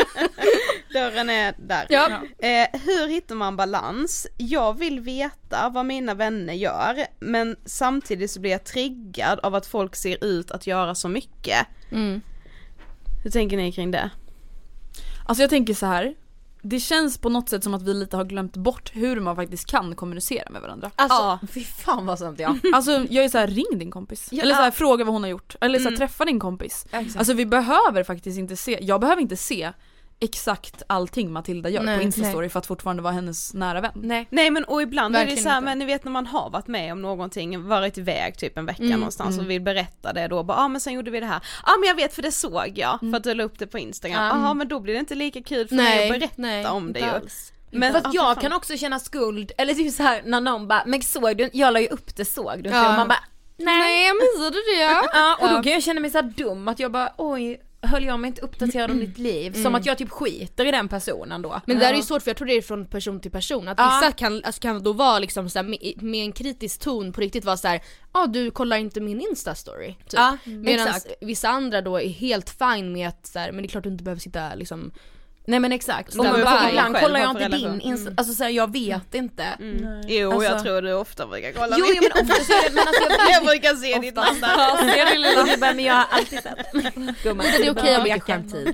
Dörren är där. Ja. Hur hittar man balans? Jag vill veta vad mina vänner gör, men samtidigt så blir jag triggad av att folk ser ut att göra så mycket. Hur tänker ni kring det? Alltså jag tänker så här. Det känns på något sätt som att vi lite har glömt bort hur man faktiskt kan kommunicera med varandra. Alltså, fy fan vad sant Alltså jag är så här, ring din kompis. Eller så här, fråga vad hon har gjort. Eller så här, träffa din kompis. Alltså vi behöver faktiskt inte se, jag behöver inte se exakt allting Matilda gör på Instastory för att fortfarande vara hennes nära vän. Nej men och ibland verkligen är det så här, men ni vet när man har varit med om någonting, varit iväg typ en vecka någonstans och vill berätta det då, bara men sen gjorde vi det här. Men jag vet för det såg jag för att du la upp det på Instagram. Men då blir det inte lika kul för mig att berätta om det ju. Men för att jag kan också känna skuld, eller typ så här när någon bara, men såg du, jag la ju upp det, såg du? Och man bara, nej jag missade det. Och då kan jag känna mig så här dum att jag bara, oj, höll jag mig inte uppdaterad om ditt liv, som att jag typ skiter i den personen då. Men det där är ju svårt, för jag tror det är från person till person, att vissa kan då vara liksom så här, med en kritisk ton på riktigt vara så här, du kollar inte min Insta-story typ. Medan vissa andra då är helt fine med att så här, men det är klart du inte behöver sitta liksom. Nej men exakt. Och ibland kollar jag inte din Insta, alltså så här, jag vet inte. Jo, alltså, jag tror du ofta brukar kolla. Jo men ofta så är det, men alltså jag brukar se ditt namn där. Ja, ser du lilla, men jag har alltid sett. Gumman, det är okej att leka skämtid.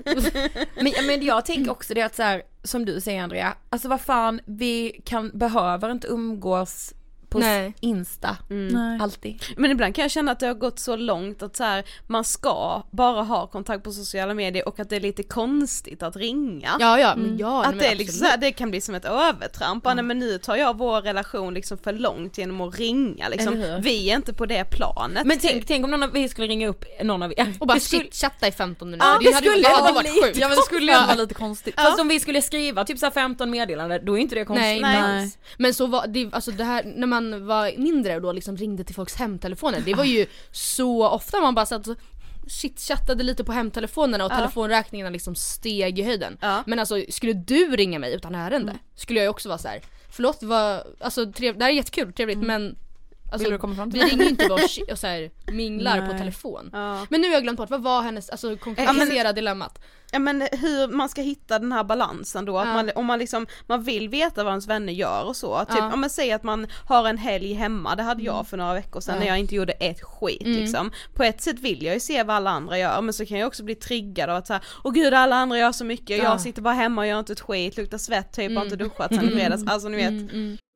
Men jag tänker också det att så här, som du säger Andrea, alltså vad fan, vi behöver inte umgås på Insta alltid. Men ibland kan jag känna att det har gått så långt att så här, man ska bara ha kontakt på sociala medier och att det är lite konstigt att ringa. Att det är liksom så här, det kan bli som ett övertramp. Men nu tar jag vår relation liksom för långt genom att ringa liksom. Vi är inte på det planet. Men tänk om någon av vi skulle ringa upp någon av er och bara chatta i 15 minuter. Det skulle varit sjukt. Ja men det skulle vara lite konstigt. Fast om vi skulle skriva typ så här 15 meddelanden, då är inte det konstigt. Nej. Men så var det, alltså det här när man var mindre och då liksom ringde till folks hemtelefoner. Det var ju så ofta man bara satt och chattade lite på hemtelefonerna och telefonräkningarna liksom steg i höjden. Men alltså skulle du ringa mig utan ärende skulle jag ju också vara så här. Förlåt, alltså det här är jättekul, trevligt men alltså, vi ringer inte bara och så här, minglar på telefon. Men nu har jag glömt bort, vad var hennes konkretiserade dilemmat? Ja men hur man ska hitta den här balansen då, att om man liksom, man vill veta vad ens vänner gör och så, typ, om man säger att man har en helg hemma, det hade jag för några veckor sedan när jag inte gjorde ett skit liksom. På ett sätt vill jag ju se vad alla andra gör, men så kan jag också bli triggad av att såhär, gud alla andra gör så mycket, jag sitter bara hemma och gör inte ett skit, luktar svett, typ har inte duschat sen i fredags, alltså ni vet.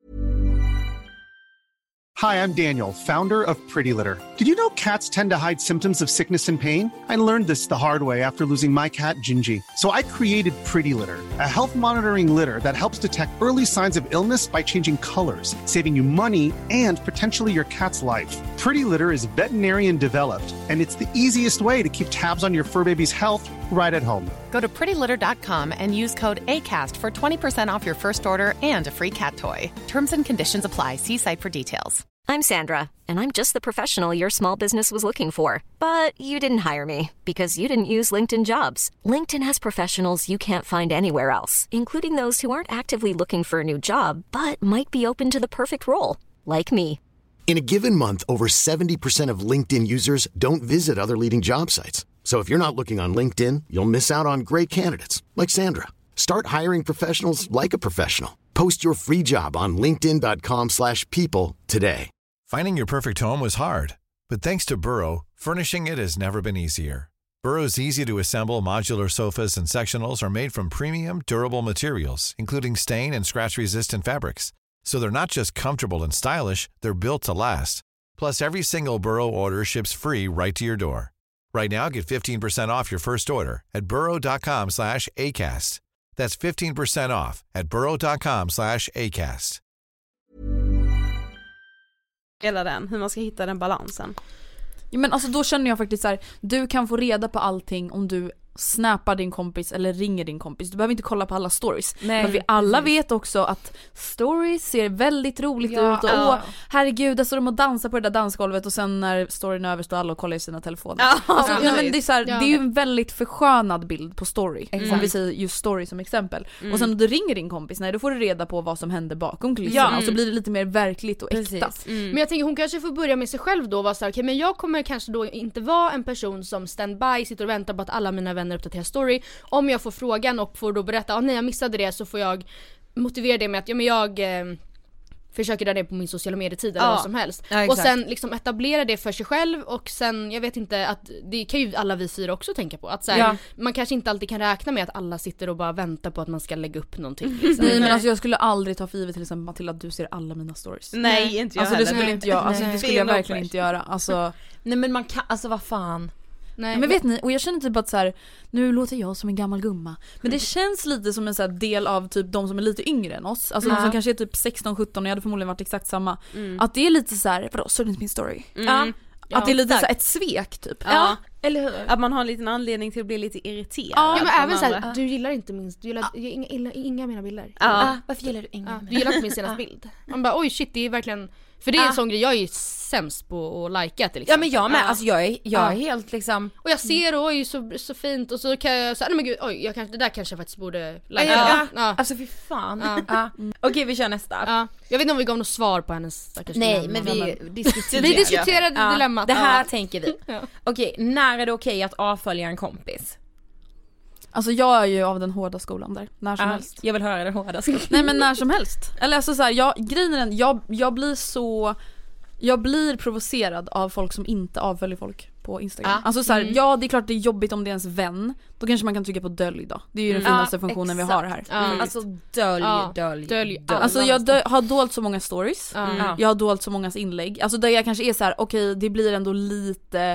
Hi, I'm Daniel, founder of Pretty Litter. Did you know cats tend to hide symptoms of sickness and pain? I learned this the hard way after losing my cat, Gingy. So I created Pretty Litter, a health monitoring litter that helps detect early signs of illness by changing colors, saving you money and potentially your cat's life. Pretty Litter is veterinarian developed, and it's the easiest way to keep tabs on your fur baby's health right at home. Go to prettylitter.com and use code ACAST for 20% off your first order and a free cat toy. Terms and conditions apply. See site for details. I'm Sandra, and I'm just the professional your small business was looking for. But you didn't hire me because you didn't use LinkedIn Jobs. LinkedIn has professionals you can't find anywhere else, including those who aren't actively looking for a new job, but might be open to the perfect role, like me. In a given month, over 70% of LinkedIn users don't visit other leading job sites. So if you're not looking on LinkedIn, you'll miss out on great candidates like Sandra. Start hiring professionals like a professional. Post your free job on linkedin.com/people today. Finding your perfect home was hard, but thanks to Burrow, furnishing it has never been easier. Burrow's easy-to-assemble modular sofas and sectionals are made from premium, durable materials, including stain and scratch-resistant fabrics. So they're not just comfortable and stylish, they're built to last. Plus, every single Burrow order ships free right to your door. Right now, get 15% off your first order at burrow.com/ACAST. That's 15% off at burrow.com/ACAST. Hela den, hur man ska hitta den balansen. Ja, men alltså då känner jag faktiskt så här, du kan få reda på allting om du snappar din kompis eller ringer din kompis. Du behöver inte kolla på alla stories. Nej, för vi alla vet också att stories ser väldigt roligt ut och herregud, där står de och dansar på det där dansgolvet och sen när storyn är över står alla och kollar i sina telefoner. Men det är så här, det är ju en väldigt förskönad bild på story. Om vi säger just story som exempel. Och sen när du ringer din kompis, då får du reda på vad som händer bakom kulisserna och så blir det lite mer verkligt och äkta. Men jag tänker hon kanske får börja med sig själv då och vara så här, okej, men jag kommer kanske då inte vara en person som standby sitter och väntar på att alla mina vänner uppdaterar story. Om jag får frågan och får då berätta, nej jag missade det, så får jag motivera det med att jag försöker dra det på min sociala medietid eller vad som helst. Och sen liksom etablera det för sig själv och sen, jag vet inte, att det kan ju alla vi 4 också tänka på. Att så här, man kanske inte alltid kan räkna med att alla sitter och bara väntar på att man ska lägga upp någonting. Liksom. Nej, men alltså jag skulle aldrig ta för givet till exempel Matilda att du ser alla mina stories. Nej, inte jag alltså, heller. det skulle inte jag, alltså, det skulle jag verkligen inte göra. Alltså, nej men man kan, alltså vad fan. Nej, men vet ni, och jag känner typ att så här, nu låter jag som en gammal gumma, men det känns lite som en så här del av typ de som är lite yngre än oss, alltså de som kanske är typ 16-17, och jag hade förmodligen varit exakt samma, att det är lite så här, vadå, så är det inte min story? Att det är lite så här ett svek typ. Eller hur? Att man har en liten anledning till att bli lite irriterad. Ja, men även såhär, du gillar inte minst, du gillar inga av mina bilder. Varför gillar du inga? Du gillar inte min senaste bild. Man bara, oj shit, det är verkligen, för det är en sån grej, jag är sämst på att likea till exempel. Ja men jag med, alltså jag är helt liksom. Och jag ser, oj så fint, och så kan jag säga, nej men gud, oj, det där kanske jag faktiskt borde likea. Alltså fy fan. Okej, vi kör nästa. Jag vet inte om vi gav något svar på hennes stackars nej, dilemma. men vi diskuterade dilemmat. Det här tänker vi. Okej, när är det okej att avfölja en kompis? Alltså jag är ju av den hårda skolan där, när som helst. Jag vill höra det hårda skolan. Nej men när som helst. Eller alltså så här, grejen är den, jag blir provocerad av folk som inte avföljer folk på Instagram. Alltså så här, det är klart det är jobbigt om det är ens vän. Då kanske man kan trycka på dölj då. Det är ju den finaste funktionen vi har här. Alltså dölj. Alltså jag har dolt så många stories. Jag har dolt så många inlägg. Alltså där jag kanske är så här, okej, det blir ändå lite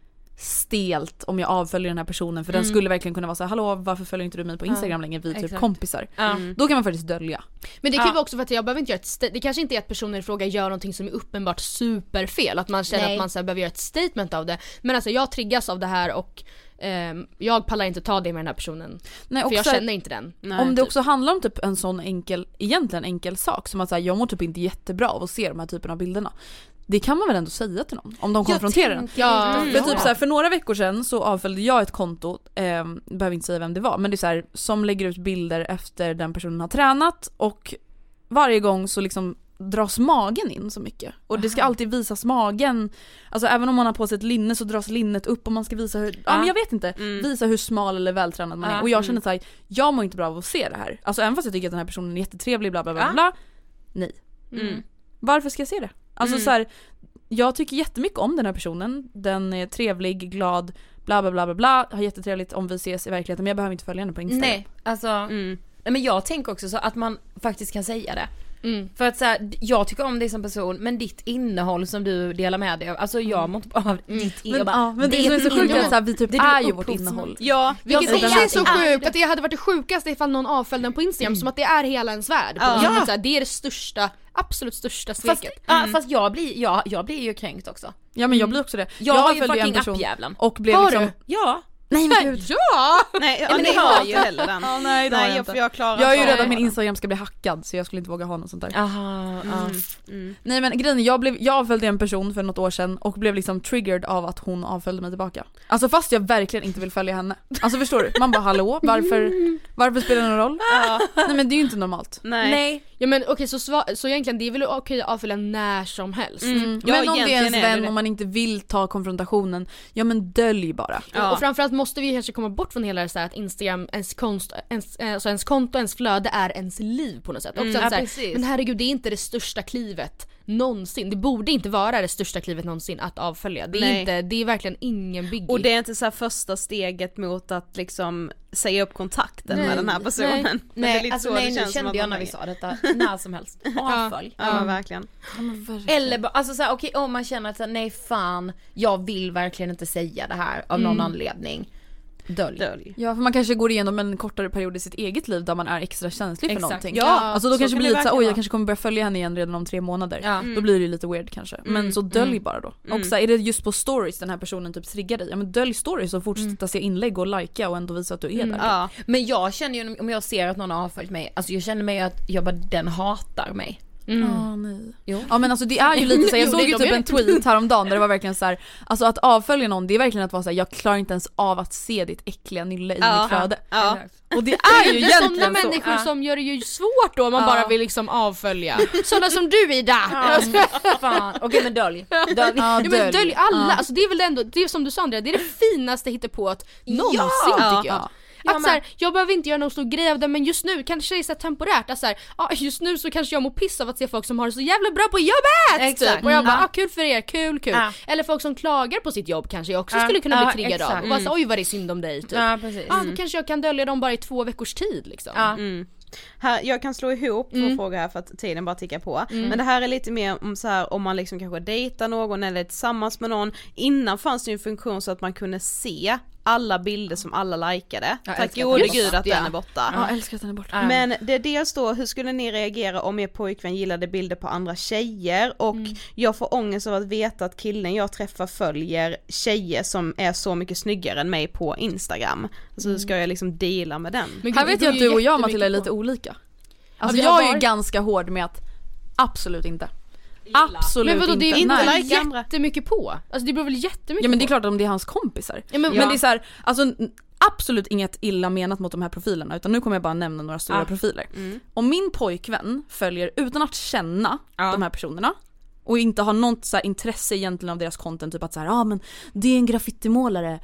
stelt om jag avföljer den här personen, för den skulle verkligen kunna vara så här, hallå, varför följer inte du mig på Instagram längre, vi är typ kompisar. Då kan man faktiskt dölja. Men det kan vara också för att jag behöver inte göra det kanske inte är att personen i fråga gör någonting som är uppenbart superfel, att man känner att man så här, behöver göra ett statement av det, men alltså jag triggas av det här och jag pallar inte ta det med den här personen. Nej, för jag känner inte den. Nej, om det också handlar om typ en sån enkel sak som att säga, jag mår typ inte jättebra av att se de här typen av bilderna. Det kan man väl ändå säga till någon om de konfronterar den. För typ så här, för några veckor sedan så avföljde jag ett konto, behöver inte säga vem det var, men det är så här, som lägger ut bilder efter den personen har tränat, och varje gång så liksom dras magen in så mycket. Och det ska alltid visas magen. Alltså även om man har på sig ett linne så dras linnet upp och man ska visa hur, men jag vet inte, visa hur smal eller vältränad man är. Och jag känner så här, jag mår inte bra av att se det här. Alltså även fast jag tycker att den här personen är jättetrevlig, bla bla bla bla. Nej. Varför ska jag se det? Alltså så här, jag tycker jättemycket om den här personen. Den är trevlig, glad, bla bla bla bla bla. Har jättetrevligt om vi ses i verkligheten, men jag behöver inte följa henne på Instagram. Nej, alltså men jag tänker också så att man faktiskt kan säga det. För att så här, jag tycker om dig som person, men ditt innehåll som du delar med dig av, alltså jag mår inte av ditt innehåll. Men det är så sjukt att så här, vi typ är ju vårt innehåll. Ja, vilket är så sjukt att det hade varit det sjukaste ifall någon avföljde den på Instagram, som att det är hela ens värld. Så här, det är det största, absolut största sveket. Fast jag blir ju kränkt också. Ja, men jag blir också det. Jag har ju fucking appjävlen. Och blev liksom, ja. Nej men gud. Nej, men ni har ju heller den. Nej, jag är ju rädd att min Instagram ska bli hackad, så jag skulle inte våga ha något sånt där. Nej men grejen, jag avföljde en person för något år sedan och blev liksom triggered av att hon avföljde mig tillbaka. Alltså fast jag verkligen inte vill följa henne. Alltså förstår du? Man bara, hallå, varför spelar det någon roll? Nej men det är ju inte normalt. Nej. Ja men okej, så egentligen det är väl okej att avfölja när som helst. Men om det är ens vän och man inte vill ta konfrontationen, ja men dölj bara. Och framförallt måste vi kanske komma bort från hela det så här att Instagram, ens konto, ens flöde är ens liv på något sätt. Också att så här, men herregud, det är inte det största klivet någonsin. Det borde inte vara det största klivet någonsin att avfölja. Det är verkligen ingen biggie. Och det är inte så här första steget mot att liksom säga upp kontakten med den här personen. Nej, alltså nu kände jag när vi sa detta, när som helst. Avfölj. Ja, verkligen. Eller alltså så här, okej, om man känner att nej fan, jag vill verkligen inte säga det här av någon anledning. Dölj. Ja, för man kanske går igenom en kortare period i sitt eget liv där man är extra känslig för någonting. Ja, alltså då så kanske kan blir det lite såhär, verkligen jag kanske kommer börja följa henne igen redan om 3 månader. Ja. Då blir det lite weird kanske. Men så dölj bara då. Och så här, är det just på stories den här personen typ triggar dig? Ja, men dölj stories och fortsätta se inlägg och likea och ändå visa att du är där. Ja. Men jag känner ju, om jag ser att någon har avföljt mig, alltså jag känner mig att den hatar mig. Nej. Ja, men alltså det är ju lite så här, jag såg ju typ en tweet häromdagen där det var verkligen så här, alltså att avfölja någon, det är verkligen att vara så här, jag klarar inte ens av att se ditt äckliga nylle i mitt flöde. Ja. Och det är ju egentligen sådana människor som gör det ju svårt då om man bara vill liksom avfölja. Sådana som du, Ida. Fan. Okej, men dölj. Ja, men dölj alla. Alltså det är väl ändå, det är som du sa Andrea, det är det finaste hittepået någonsin tycker jag. Att så här, jag behöver inte göra någon stor grej av det, men just nu kanske det är så temporärt att så här, just nu så kanske jag mår piss av att se folk som har det så jävla bra på jobbet typ. Och jag bara, kul för er, kul. Eller folk som klagar på sitt jobb kanske jag också skulle kunna bli triggad av och bara så, oj vad det är synd om dig typ. Då kanske jag kan dölja dem bara i 2 veckors tid liksom. Här, jag kan slå ihop 2 frågor här för att tiden bara tickar på. Men det här är lite mer om så här, om man liksom kanske dejtar någon eller är tillsammans med någon. Innan fanns det ju en funktion så att man kunde se alla bilder som alla likade. Tack gode gud att den är borta. Ja, älskar att den är borta. Men det är dels då, hur skulle ni reagera om er pojkvän gillade bilder på andra tjejer och jag får ångest av att veta att killen jag träffar följer tjejer som är så mycket snyggare än mig på Instagram. Så ska jag liksom deala med den. Men här vet jag att du och jag, Matilda, är lite olika. Alltså jag är ju ganska hård med att absolut inte. Absolut. Men vadå, det är inte inte jättemycket på. Alltså det beror väl jättemycket. Ja, men det är klart att om det är hans kompisar. Ja, men det är så här, alltså absolut inget illa menat mot de här profilerna, utan nu kommer jag bara nämna några stora profiler. Om min pojkvän följer utan att känna de här personerna och inte har något så här intresse egentligen av deras content, typ att så här, men det är en graffitimålare.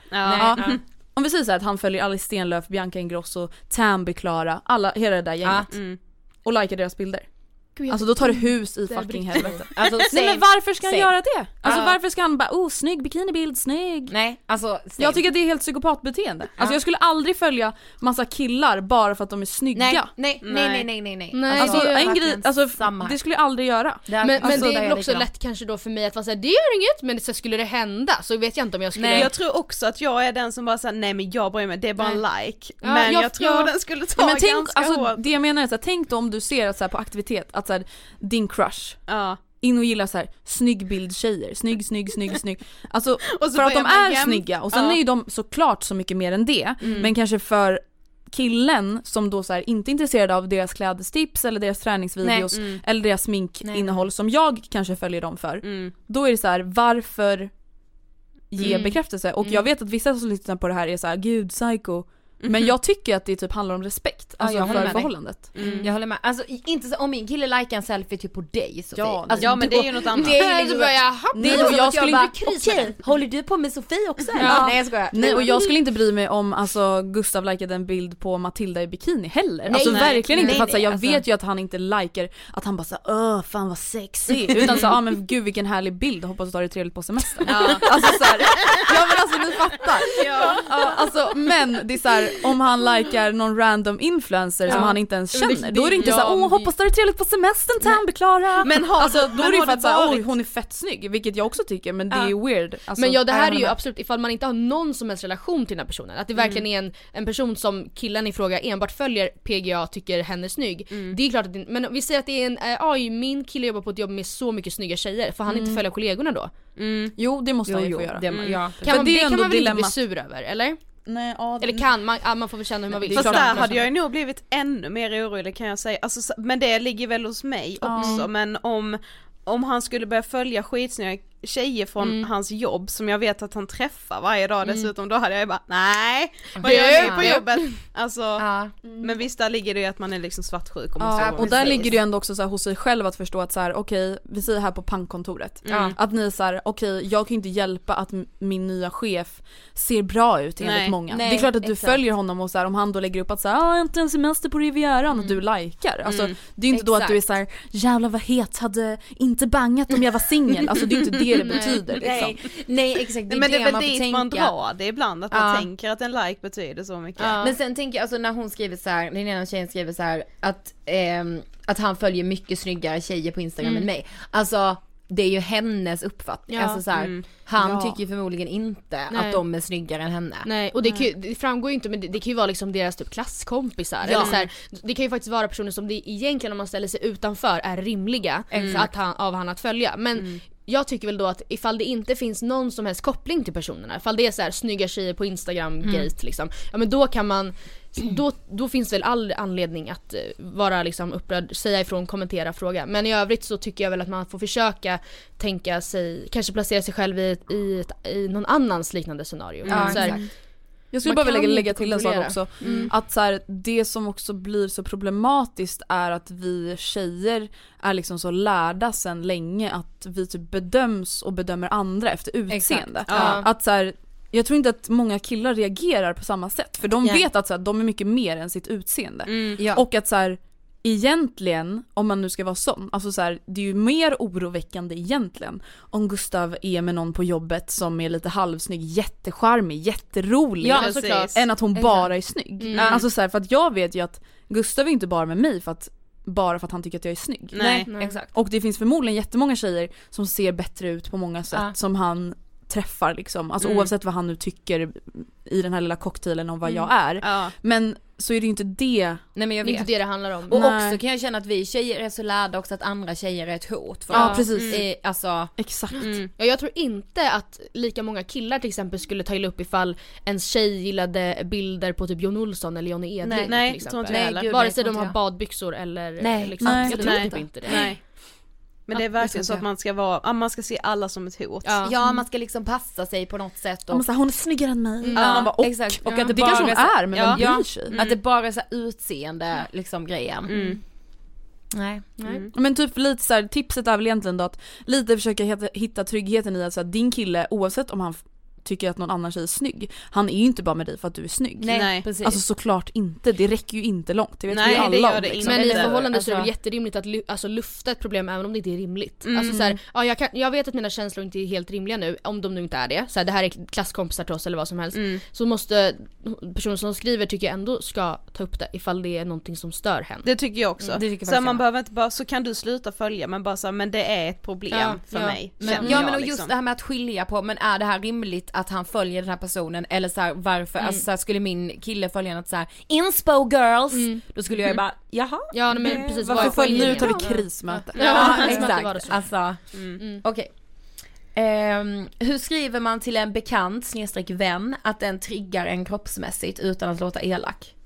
Om vi säger så här, att han följer Alice Stenlöf, Bianca Ingrosso, Tamby, Klara, hela det där gänget och likar deras bilder. Gud, alltså då tar det hus i fucking helvete. Alltså, nej, men varför ska han göra det? Alltså varför ska han bara, snygg bikinibild, snygg. Nej, alltså jag tycker att det är helt psykopatbeteende. Alltså jag skulle aldrig följa massa killar bara för att de är snygga. Nej. Alltså en grej, alltså det skulle jag aldrig göra. Men det är väl också lätt kanske då för mig att vara såhär, det gör inget, men så skulle det hända så vet jag inte om jag skulle. Nej, jag tror också att jag är den som bara säger nej men jag bryr mig, det är bara en like. Men jag tror den skulle ta men tänk, ganska alltså, hårt. det jag menar är så här, tänk då om du ser att så här, på aktivitet att så här, din crush in och gillar så här snygg bildtjejer, snygg. Alltså för att de är snygga och sen är ju de såklart så mycket mer än det, men kanske för killen som då så här, inte är intresserad av deras klädestips eller deras träningsvideos eller deras sminkinnehåll som jag kanske följer dem för. Då är det så här, varför ge bekräftelse? Och jag vet att vissa som lyssnar på det här är så här, gud psycho. Men jag tycker att det typ handlar om respekt, alltså för förhållandet. Jag håller med. Alltså inte så, om min kille likar en selfie typ på dig Sofie. Ja, men det är ju något annat. Det är liksom, jag skulle inte okej, håller du på med Sofie också? Nej, jag skojar. Nej, och jag skulle inte bry mig om alltså Gustav likade en bild på Matilda i bikini heller. Alltså verkligen inte, för att jag vet ju att han inte likar att han bara så fan vad sexy, utan så men gud vilken härlig bild, hoppas du har det trevligt på semestern. Alltså så här, ja men alltså ni fattar. Alltså men det är så här, om han likar någon random influencer som han inte ens känner, då är det inte så här, hoppas det är trevligt på semestern, Tamby, Klara. Men alltså, då är det ju för att säga, oj hon är fett snygg, vilket jag också tycker, men det är ju weird. Alltså, men det här är ju absolut ifall man inte har någon som helst relation till den här personen, att det verkligen är en person som killen i fråga enbart följer PGA, tycker henne är snygg. Det är klart att men vi säger att det är en min kille jobbar på ett jobb med så mycket snygga tjejer, får han inte följa kollegorna då? Jo, det måste han ju få göra. Kan man väl inte bli sur över, eller? Nej, eller kan man får väl känna hur man vill. Fast där hade jag ju nog blivit ännu mer orolig, kan jag säga. Alltså, men det ligger väl hos mig också. Men om han skulle börja följa skitsnygga tjejer från hans jobb som jag vet att han träffar varje dag dessutom, då hade jag ju bara nej, vad gör jag på jobbet? Alltså, men visst, där ligger det ju att man är liksom svartsjuk och där ligger det ju ändå också så här, hos sig själv att förstå att så här, okej, vi säger här på bankkontoret att ni så här, okej, jag kan inte hjälpa att min nya chef ser bra ut enligt många. Det är klart att du följer honom och så här, om han då lägger upp att så här, inte en semester på Rivieran och du likar. Alltså det är ju inte då att du är så här, jävlar vad het, hade inte bangat om jag var singel. Alltså det är inte det betyder liksom. Nej, exakt. Men det är väl dit man drar det ibland, att man tänker att en like betyder så mycket. Men sen tänker jag, alltså när hon skriver så här, den ena tjejen skriver så här att han följer mycket snyggare tjejer på Instagram än mig. Alltså det är ju hennes uppfattning. Alltså så här, han tycker ju förmodligen inte att de är snyggare än henne. Nej, och det framgår ju inte, men det kan ju vara liksom deras typ klasskompisar. Eller så här, det kan ju faktiskt vara personer som det egentligen, om man ställer sig utanför, är rimliga av han att följa. Men jag tycker väl då att ifall det inte finns någon som helst koppling till personerna, ifall det är så här snygga tjejer på Instagram-gate liksom, ja men då kan man då finns väl all anledning att vara liksom upprörd, säga ifrån, kommentera, fråga. Men i övrigt så tycker jag väl att man får försöka tänka sig, kanske placera sig själv i någon annans liknande scenario. Ja, så här, jag skulle bara vilja lägga till en sak också. Att så här, det som också blir så problematiskt är att vi tjejer är liksom så lärda sedan länge att vi typ bedöms och bedömer andra efter utseende. Att så här, jag tror inte att många killar reagerar på samma sätt. För de vet att så här, de är mycket mer än sitt utseende. Och att så här, egentligen, om man nu ska vara sån, alltså så här, det är ju mer oroväckande egentligen om Gustav är med någon på jobbet som är lite halvsnygg, jättecharmig, jätterolig, än att hon bara är snygg. Alltså så här, för att jag vet ju att Gustav är inte bara med mig bara för att han tycker att jag är snygg. Nej. Exakt. Och det finns förmodligen jättemånga tjejer som ser bättre ut på många sätt som han träffar liksom. Alltså oavsett vad han nu tycker i den här lilla cocktailen om vad jag är. Men så är det ju inte det. Nej, men jag vet. Inte det handlar om. Och också kan jag känna att vi tjejer är så lärda också att andra tjejer är ett hot. För precis. Alltså, exakt. Ja, jag tror inte att lika många killar till exempel skulle ta illa upp ifall en tjej gillade bilder på typ Jon Olsson eller Johnny Edlund till exempel. Vare sig de har badbyxor eller liksom. Jag tror typ inte det. Nej. Men det är verkligen så att man ska se alla som ett hot. Ja, man ska liksom passa sig på något sätt. Och hon är snyggare än mig. Exakt. Och att det kanske hon är, men de bryr sig. Att det bara är så utseende liksom grejen. Nej. Men typ lite så här, tipset är väl egentligen då att lite försöka hitta tryggheten i att så här, din kille, oavsett om han tycker att någon annan tjej är snygg, han är ju inte bara med dig för att du är snygg. Nej, precis. Alltså såklart inte, det räcker ju inte långt. Det vet vi alla det gör om. Det liksom. Men i förhållande så är det jätterimligt att lufta ett problem även om det inte är rimligt. Alltså så här, jag vet att mina känslor inte är helt rimliga nu, om de nu inte är det. Så här, det här är klasskompisar till oss eller vad som helst. Så måste personen som skriver, tycker jag, ändå ska ta upp det ifall det är någonting som stör henne. Det tycker jag också. Så man behöver inte bara, så kan du sluta följa, men bara så här, men det är ett problem för mig. Men och just det här med att skilja på, men är det här rimligt att han följer den här personen, eller så här, varför alltså så här, skulle min kille följa något så här inspo girls, då skulle jag ju bara jaha. Ja, men precis, varför följer nu tar vi krismöte. Exakt. Alltså okej. Hur skriver man till en bekant / vän att den triggar en kroppsmässigt utan att låta elak?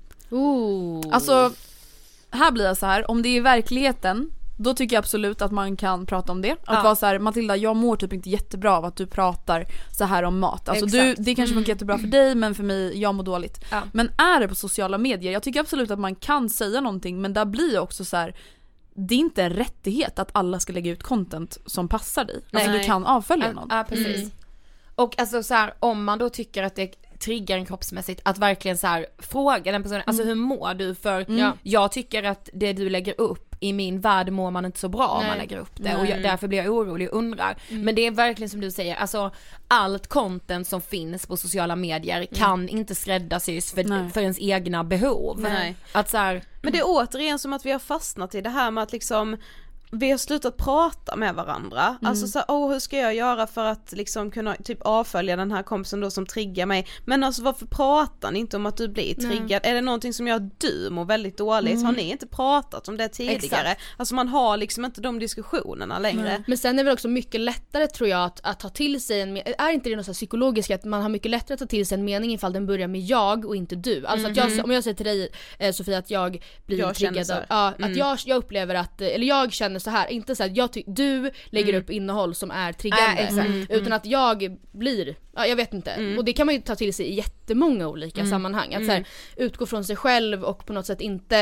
Alltså här blir jag så här, om det är i verkligheten, då tycker jag absolut att man kan prata om det. Att vara så här, Matilda, jag mår typ inte jättebra av att du pratar så här om mat. Alltså det kanske funkar jättebra för dig, men för mig, jag mår dåligt. Men är det på sociala medier, jag tycker absolut att man kan säga någonting, men där blir jag också så här, det är inte en rättighet att alla ska lägga ut content som passar dig. Alltså du kan avfölja någon. Ja, precis. Och alltså så här, om man då tycker att det triggar en kroppsmässigt, att verkligen så här fråga den personen, alltså hur mår du, för jag tycker att det du lägger upp i min värld mår man inte så bra om man lägger upp det. Och därför blir jag orolig och undrar. Men det är verkligen som du säger, alltså allt content som finns på sociala medier kan inte skräddarsys för ens egna behov. Att så här, men det är återigen som att vi har fastnat i det här med att liksom vi har slutat prata med varandra. Alltså så hur ska jag göra för att liksom kunna typ avfölja den här kompisen då som triggar mig? Men alltså varför pratar ni inte om att du blir triggad? Är det någonting som gör att du mår väldigt dåligt? Har ni inte pratat om det tidigare? Exakt. Alltså man har liksom inte de diskussionerna längre. Men sen är det väl också mycket lättare, tror jag, att ta till sig är inte det något så psykologiskt att man har mycket lättare att ta till sig en mening ifall den börjar med jag och inte du? Alltså att om jag säger till dig, Sofia, att jag blir triggad av, att jag upplever att, eller jag känner så här, inte så att du lägger upp innehåll som är triggande, utan att jag blir, jag vet inte, och det kan man ju ta till sig i jättemånga olika sammanhang, att så här, utgå från sig själv och på något sätt inte.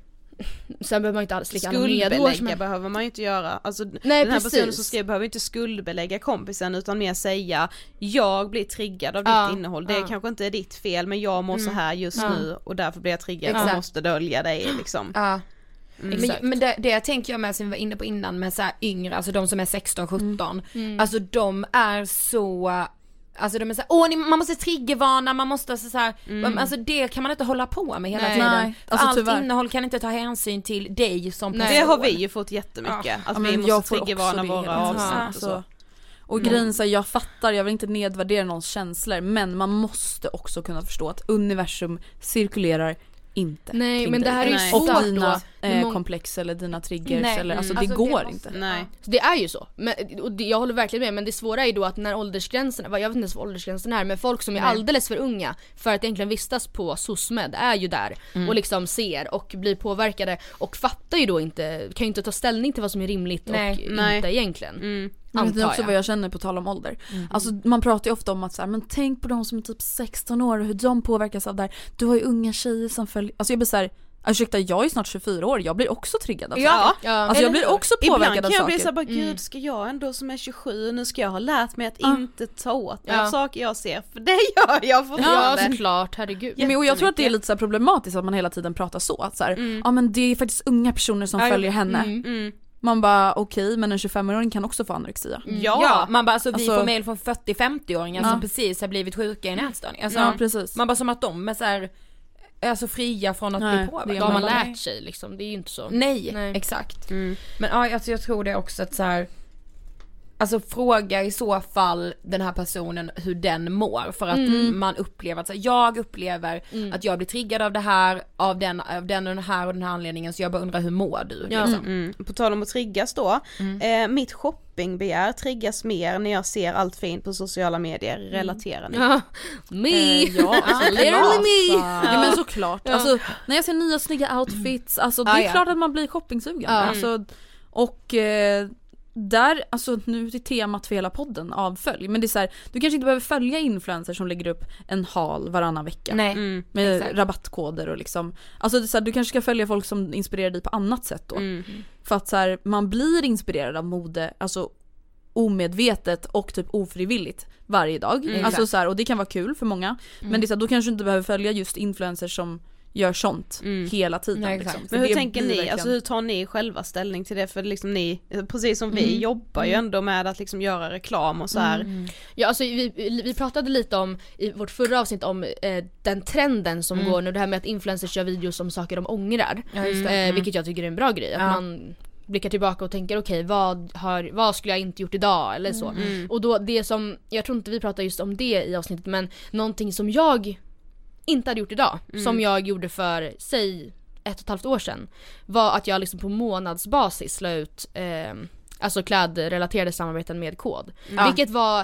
Sen behöver man inte alls lika skuldbelägga behöver man ju inte göra. Alltså den här personen som skrev behöver inte skuldbelägga kompisen, utan mer säga jag blir triggad av ditt innehåll. Det kanske inte är ditt fel, men jag mår så här just nu och därför blir jag triggad och måste dölja dig liksom. Men det tänker jag med, som vi var inne på innan, med så här yngre, alltså de som är 16-17, alltså de är så, alltså de är såhär, man måste triggervarna, man måste såhär, alltså det kan man inte hålla på med hela tiden. Nej, alltså, allt tyvärr. innehåll kan inte ta hänsyn till dig som person. Det har vi ju fått jättemycket, att vi måste triggervarna våra avsnitt och så. Och grejen så jag fattar, jag vill inte nedvärdera någons känslor, men man måste också kunna förstå att universum cirkulerar inte. Nej, men det här är ju svårt och dina komplex eller dina triggers eller alltså det går inte. Nej. Så det är ju så. Men jag håller verkligen med, men det svåra är ju då att när åldersgränserna, jag vet inte ens vad åldersgränsen är, men folk som är alldeles för unga för att egentligen vistas på SOSMED är ju där och liksom ser och blir påverkade och fattar ju då inte, kan ju inte ta ställning till vad som är rimligt och inte egentligen. Men det är också vad jag känner på tal om ålder. Alltså man pratar ju ofta om att så här, men tänk på de som är typ 16 år och hur de påverkas av det här. Du har ju unga tjejer som följer. Alltså jag blir så här, ursäkta, jag är snart 24 år, jag blir också triggad av saker. Alltså jag blir också påverkad av saker. Ibland kan jag bli såhär, gud ska jag ändå som är 27, nu ska jag ha lärt mig att inte ta åt mig av saker jag ser, för det gör jag fortfarande. Ja, såklart, herregud. Men, och jag tror att det är lite så här problematiskt att man hela tiden pratar så. Att så här, ja men det är faktiskt unga personer som följer henne. Man bara okej, men en 25-åring kan också få anorexia. Ja, man bara vi får mejl från 40-50-åringar som precis har blivit sjuka i en ätstörning. Alltså, precis. Man bara som att de är så här, alltså fria från att bli påverkade. Då har man lärt sig liksom, det är ju inte så. Nej. Exakt. Men alltså, jag tror det också att så här, alltså fråga i så fall den här personen hur den mår, för att man upplever att så här, jag upplever att jag blir triggad av det här, av den och den här anledningen, så jag bara undrar hur mår du liksom. På tal om att triggas då, mitt shoppingbegär triggas mer när jag ser allt fint på sociala medier, relaterar ni? Literally me. Ja men såklart. Alltså när jag ser nya snygga outfits, alltså det är klart att man blir shoppingsugen. Alltså, och där, alltså nu är det temat för hela podden, avfölj. Men det är så här, du kanske inte behöver följa influencers som lägger upp en haul varannan vecka. Med rabattkoder och liksom. Alltså det är så här, du kanske ska följa folk som inspirerar dig på annat sätt då. För att så här, man blir inspirerad av mode, alltså omedvetet och typ ofrivilligt varje dag. Alltså så här, och det kan vara kul för många. Men det är så här, då kanske du inte behöver följa just influencers som gör sånt hela tiden. Liksom. Men hur tänker ni, verkligen... alltså hur tar ni själva ställning till det? För liksom ni, precis som vi jobbar ju ändå med att liksom göra reklam och så här. Ja, alltså vi pratade lite om i vårt förra avsnitt om den trenden som går nu, det här med att influencers gör videos om saker de ångrar. Vilket jag tycker är en bra grej, att man blickar tillbaka och tänker okej, vad skulle jag inte gjort idag eller så. Och då det som, jag tror inte vi pratar just om det i avsnittet, men någonting som jag inte hade gjort idag, som jag gjorde för säg 1,5 år sedan, var att jag liksom på månadsbasis la ut alltså klädrelaterade samarbeten med kod. Vilket var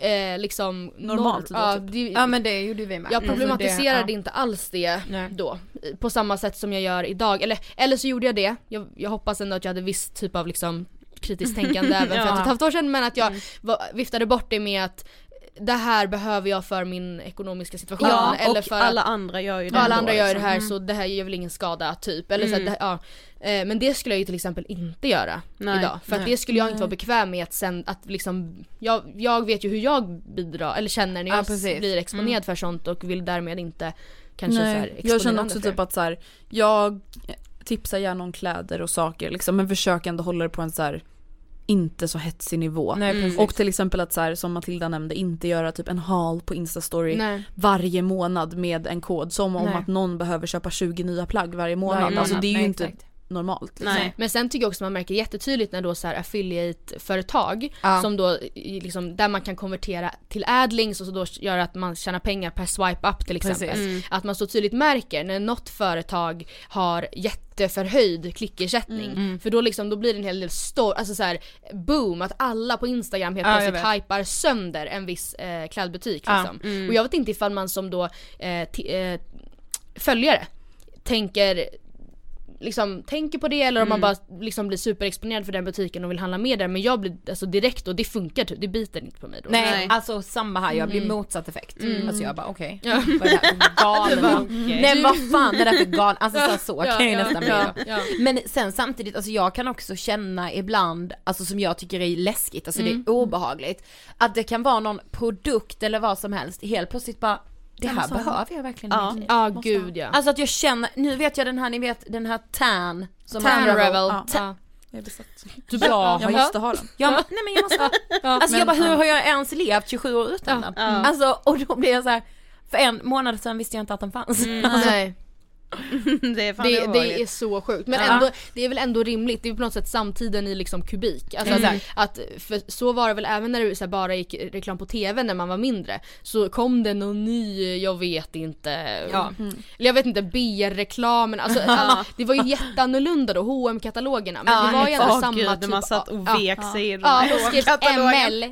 liksom normalt. Men det gjorde vi med. Jag problematiserade inte alls det då på samma sätt som jag gör idag, eller så gjorde jag det. Jag hoppas ändå att jag hade viss typ av liksom kritiskt tänkande även för 1,5 år sedan, men att jag viftade bort det med att det här behöver jag för min ekonomiska situation, eller och för alla andra gör ju det. Alla andra gör det här, så det här gör väl ingen skada typ, eller så att men det skulle jag ju till exempel inte göra idag, för att det skulle jag inte vara bekväm med att liksom jag vet ju hur jag bidrar eller känner när jag blir exponerad för sånt, och vill därmed inte kanske så här exponerande. Jag känner också typ att så här, jag tipsar gärna om kläder och saker liksom, men försöker ändå hålla det på en så här inte så hetsig nivå. Och till exempel att så här, som Matilda nämnde, inte göra typ en haul på Instastory varje månad med en kod, som om att någon behöver köpa 20 nya plagg varje månad. Alltså det är ju inte normalt liksom. Men sen tycker jag också man märker jättetydligt när då så här affiliate-företag som då liksom, där man kan konvertera till adlinks och så då gör att man tjänar pengar per swipe up till exempel. Att man så tydligt märker när något företag har jätteförhöjd klickersättning, för då liksom, då blir det en hel del alltså så här boom, att alla på Instagram helt plötsligt hypar sönder en viss klädbutik liksom. Och jag vet inte ifall man som då följare tänker på det, eller om man bara liksom blir superexponerad för den butiken och vill handla med där, men jag blir alltså direkt, och det funkar, det biter inte på mig då. Nej, alltså samma här, jag blir motsatt effekt. Alltså jag bara okej. Vad är det här? Galen. Nej, vad fan är det för galen? Alltså så kan jag ju nästan bli. Men sen samtidigt, alltså jag kan också känna ibland, alltså som jag tycker är läskigt, alltså det är obehagligt, att det kan vara någon produkt eller vad som helst, helt plötsligt bara det här behöver jag verkligen inte. Gud ja. Alltså att jag känner, nu vet jag den här, ni vet den här tan som Tan Revel. Jag är besatt. Jag måste ha den. Nej men jag måste alltså jag bara, hur har jag ens levt 27 år utan den? Alltså, och då blir jag så här, för en månad sedan visste jag inte att den fanns. Nej. Det är så sjukt. Men ändå, det är väl ändå rimligt. Det är på något sätt samtiden i liksom kubik. Alltså så här, att för så var det väl även när det så här, bara gick reklam på tv när man var mindre. Så kom det någon ny, jag vet inte. Eller jag vet inte, BR-reklamen. Alltså det var ju jätteannorlunda då, H&M-katalogerna. Men det var ju ändå samma typ. Man satt och vek sig i ML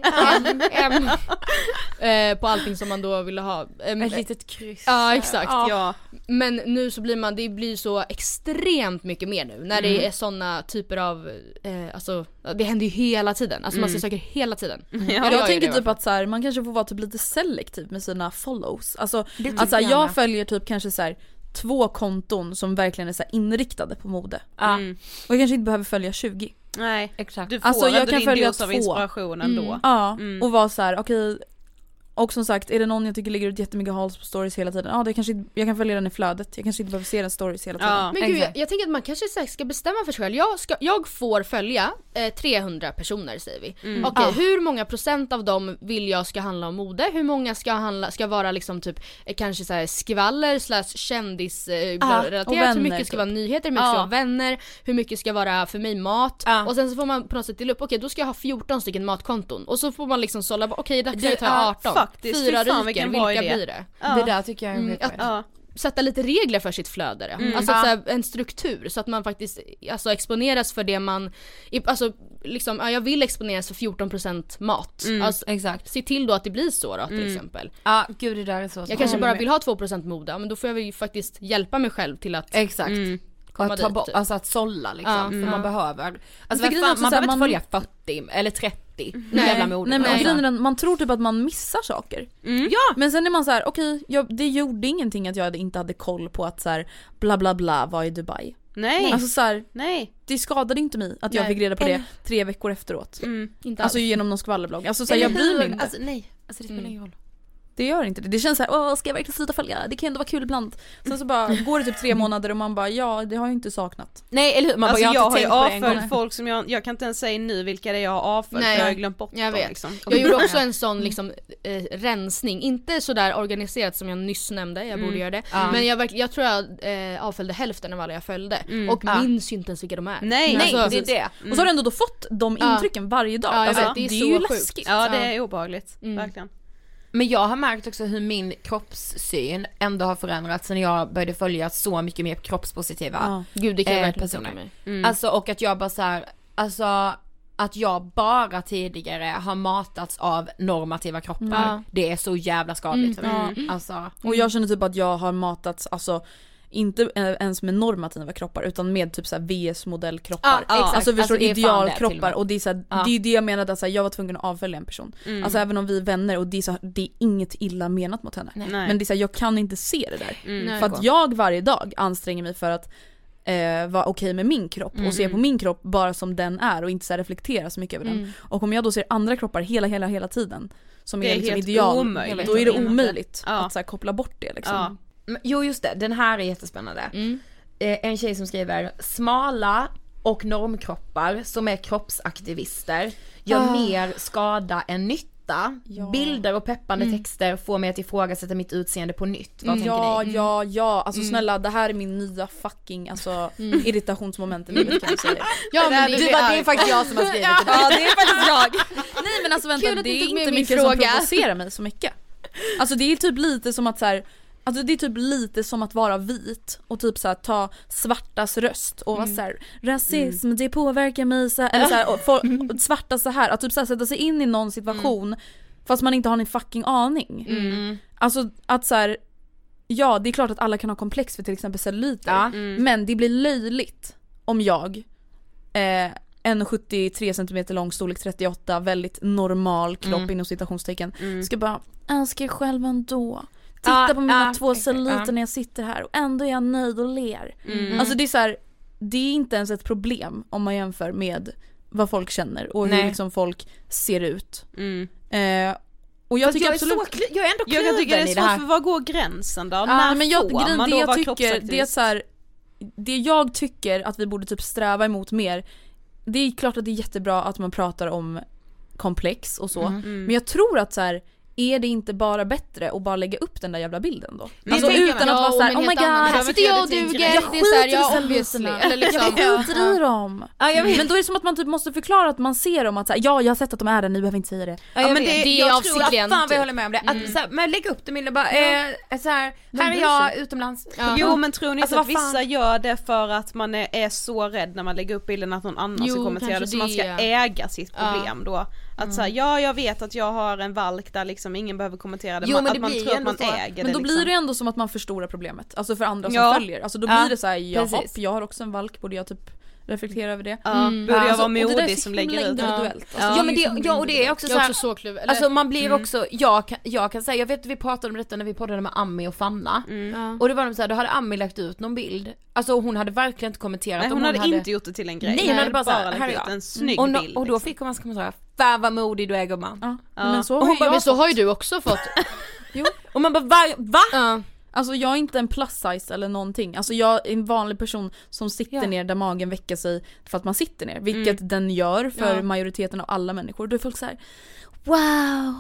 på allting som man då ville ha. Ett litet kryss. Ja, exakt. Ja. Men nu så det blir så extremt mycket mer nu när det är såna typer av alltså det händer ju hela tiden. Alltså man söker hela tiden. Jag tänker typ att så här, man kanske får vara typ lite selektiv med sina follows. Alltså att så här, jag följer typ kanske så här 2 konton som verkligen är så här inriktade på mode. Och jag kanske inte behöver följa 20. Nej, exakt. Du får jag kan följa 2 av inspirationen då. Ja, och vara så här, okej. Och som sagt, är det någon jag tycker ligger ut jättemycket hals på stories hela tiden, det kanske, jag kan följa den i flödet. Jag kanske inte behöver se den stories hela tiden. Men gud, jag tänker att man kanske ska bestämma för sig själv. Jag får följa 300 personer, säger vi. Okej, hur många procent av dem vill jag ska handla om mode? Hur många ska vara liksom typ kanske så här skvaller / kändis relaterat? Hur mycket ska vara nyheter? Hur mycket ska vara vänner? Hur mycket ska vara för mig mat? Och sen så får man på något sätt dela upp. Okej, då ska jag ha 14 stycken matkonton. Och så får man liksom sålla, okej, det tar jag 18. Faktiskt, 4 ryker, vilka blir det? Det där tycker jag är sätta lite regler för sitt flöde. Alltså så här, en struktur så att man faktiskt alltså exponeras för det man alltså liksom, jag vill exponeras för 14% mat. Alltså, exakt. Se till då att det blir så då till exempel. Ja, gud, det där är så. Jag kanske bara vill ha 2% mode, men då får jag ju faktiskt hjälpa mig själv till att exakt. Att ta bort, alltså att sålla liksom, för man behöver. Alltså man behöver inte följa 40 eller 30. Nej, men man tror typ att man missar saker. Men sen är man så här, okej, det gjorde ingenting att jag inte hade koll på att så här, bla bla bla var i Dubai. Nej. Alltså så här, det skadade inte mig att jag fick reda på det 3 veckor efteråt. Alltså genom någon skvallerblogg. Alltså så här, jag bryr mig inte. Alltså nej, alltså det spelar ingen roll. Det gör inte det. Det känns så här, ska jag verkligen sluta följa? Det kan ändå vara kul ibland. Sen så bara går det typ 3 månader och man bara, det har jag inte saknat. Nej, eller hur? Man alltså, bara, jag har ju avföljt folk som jag kan inte ens säga nu vilka det är jag har avföljt. För jag har glömt bort jag dem. Vet. Liksom. Jag gjorde också en sån liksom, rensning. Inte så där organiserat som jag nyss nämnde. Jag borde göra det. Men jag tror jag avföljde hälften av alla jag följde. Och minns ju inte ens vilka de är. Nej, alltså, det är det. Och så har du ändå fått de intrycken varje dag. Alltså, det är ju läskigt. Ja, det är obehagligt. Verkligen. Men jag har märkt också hur min kroppssyn ändå har förändrats sen jag började följa så mycket mer kroppspositiva Gud, det kan jag verkligen personer. Alltså, och att jag bara så här, alltså att jag bara tidigare har matats av normativa kroppar. Det är så jävla skadligt för mig. Alltså. Och jag känner typ att jag har matats, alltså inte ens med normativa kroppar utan med typ så här VS-modellkroppar. Alltså förstår, idealkroppar. Och det är så här, det är ju det jag menade, att jag var tvungen att avfölja en person. Alltså även om vi är vänner och det är, så här, det är inget illa menat mot henne. Men det är så här, jag kan inte se det där. För att jag varje dag anstränger mig för att vara okej med min kropp och se på min kropp bara som den är och inte så här reflektera så mycket över den. Och om jag då ser andra kroppar hela tiden som är liksom ideal, omöjligt. Då är det omöjligt att så här, koppla bort det liksom. Jo, just det, den här är jättespännande. En tjej som skriver: smala och normkroppar som är kroppsaktivister gör mer skada än nytta. Bilder och peppande texter får mig att ifrågasätta mitt utseende på nytt. Vad tänker ni? Alltså snälla, det här är min nya fucking irritationsmoment i livet, kan jag säga. Det är faktiskt jag som har skrivit det. Ja, det är faktiskt jag. Nej, men alltså vänta, det är inte mycket som provocerar mig så mycket. Alltså det är typ lite som att så här, alltså det är typ lite som att vara vit och typ så här, ta svartas röst och vara så här, rasism, det påverkar mig så här, eller så här, och svarta så här, att typ så här, sätta sig in i någon situation fast man inte har en fucking aning. Alltså att så här, det är klart att alla kan ha komplex för till exempel celluliter, men det blir löjligt om jag en 73 cm lång, storlek 38, väldigt normal kropp inom citationstecken, ska bara älska själv ändå. Titta på mina 2 celluliter när jag sitter här och ändå är jag nöjd och ler. Alltså det är så här, det är inte ens ett problem om man jämför med vad folk känner och hur liksom folk ser ut. Och jag tycker absolut, jag är ändå kluven i det här. Jag tycker det är svårt, för vad går gränsen då? Men det jag tycker att vi borde typ sträva emot mer det är klart att det är jättebra att man pratar om komplex och så. Men jag tror att så här, är det inte bara bättre att bara lägga upp den där jävla bilden då? Alltså utan att vara såhär, oh my god, här sitter jag och duger, det är såhär, jag obviously. Eller liksom. Jag skiter i dem. Men då är det som att man typ måste förklara att man ser dem, att såhär, jag har sett att de är där, ni behöver inte säga det. Ja, men det är jag tror att fan vad jag håller med om det. Att såhär, men lägg upp det Milla bara, såhär, här är jag utomlands. Jo, men tror ni inte att vissa gör det för att man är så rädd när man lägger upp bilden att någon annan ska kommentera det, så man ska äga sitt problem då. Att säga, jag vet att jag har en valk där liksom ingen behöver kommentera det, att man tror att man äger det. Men då blir det ändå som att man förstorar problemet, alltså för andra som följer. Alltså då blir det så här, jag har också en valk, borde jag typ reflektera över det. Borde jag vara modig som lägger ut det? Och det är också så här, alltså man blir också, jag kan säga, jag vet att vi pratade om detta när vi poddade med Ami och Fanna. Och det var de så här, då hade Ami lagt ut någon bild. Alltså hon hade verkligen inte kommenterat. Nej, hon hade inte gjort det till en grej. Nej, hon hade bara lagt ut en snygg bild. Och då fick hon kommentera, fan vad modig du är gumman. Men så har ju du också fått. Jo. Och man bara, va? Alltså jag är inte en plus size eller någonting. Alltså jag är en vanlig person som sitter ner där magen väcker sig för att man sitter ner. Vilket den gör för majoriteten av alla människor. Då är folk så här: wow,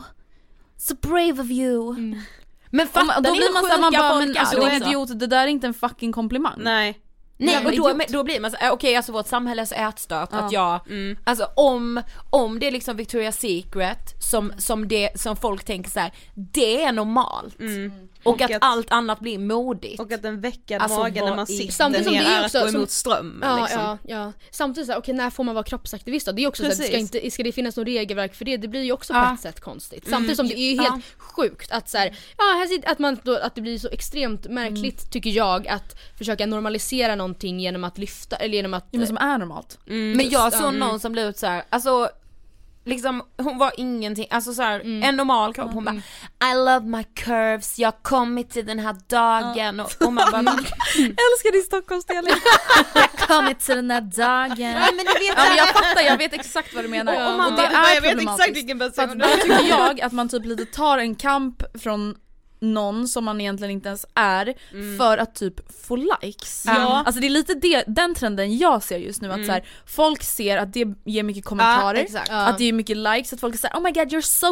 so brave of you. Men fattar då blir man så här, man bara, men alltså då idiot, det där är inte en fucking komplimang. Nej, och då blir man så okej, alltså vårt samhälle är så ätstört att alltså om det är liksom Victoria's Secret som folk tänker så här, det är normalt. Och att allt annat blir modigt. Och att den väckar magen när man sitter ner ner är också, att gå emot strömmen liksom. Samtidigt såhär, okej, när får man vara kroppsaktivist då? Det är också såhär, ska det finnas något regelverk för det? Det blir ju också på ett sätt konstigt. Samtidigt som det är ju helt sjukt att såhär, här sitter, att det blir så extremt märkligt tycker jag, att försöka normalisera någonting genom att lyfta, eller genom att men som är normalt. Men jag såg någon som blev ut så här, alltså liksom, hon var ingenting, alltså såhär, en normal kropp, hon bara I love my curves, jag har kommit till den här dagen och man bara älskar din Stockholmsdialekt. Jag har kommit till den här dagen. Men du vet, jag fattar, jag vet exakt vad du menar. Och man bara, det är jag vet exakt vilken person. Då tycker jag att man typ lite tar en kamp från någon som man egentligen inte ens är för att typ få likes. Alltså det är lite den trenden jag ser just nu, att så här, folk ser att det ger mycket kommentarer, att det ger mycket likes, att folk säger oh my god you're so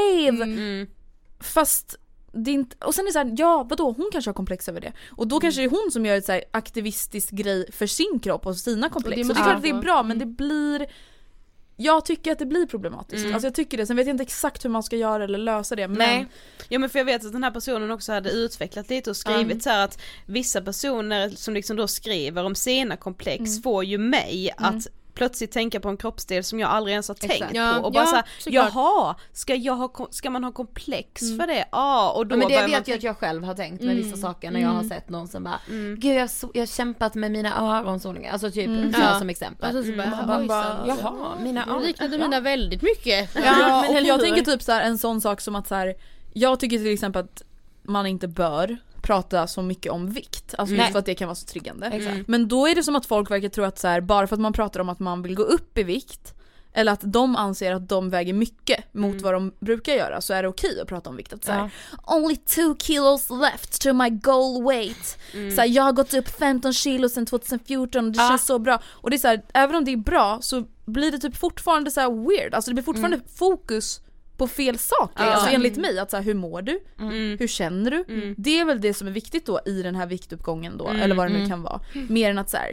brave. Fast det är inte, och sen är det så här, vadå, hon kanske har komplex över det. Och då kanske det är hon som gör ett så här aktivistisk grej för sin kropp och sina komplex. Och det är klart att det är bra, men det blir, jag tycker att det blir problematiskt. Alltså jag tycker det. Sen vet jag inte exakt hur man ska göra eller lösa det. Men ja, men för jag vet att den här personen också hade utvecklat lite och skrivit så här att vissa personer som liksom då skriver om sina komplex får ju mig att plötsligt tänka på en kroppsdel som jag aldrig ens har tänkt på och bara såhär, jaha, ska man ha komplex för det? Och då men det vet jag att jag själv har tänkt med vissa saker när jag har sett någon som bara gud jag har kämpat med mina öronsågningar, alltså typ som exempel. Alltså, jaha, mina öron liknade mina väldigt mycket. Och jag tänker typ så här, en sån sak som att så här, jag tycker till exempel att man inte bör prata så mycket om vikt, alltså just för att det kan vara så triggande. Men då är det som att folk verkar tro att så här, bara för att man pratar om att man vill gå upp i vikt eller att de anser att de väger mycket mot vad de brukar göra, så är det okej att prata om vikt. Att så här, only 2 kilos left to my goal weight. Så här, jag har gått upp 15 kilo sedan 2014 och det känns så bra. Och det är så här, även om det är bra så blir det typ fortfarande så här weird. Alltså det blir fortfarande fokus på fel saker, alltså enligt mig, att så här, hur mår du? Hur känner du? Det är väl det som är viktigt då i den här viktuppgången då, eller vad det nu kan vara. Mer än att så här,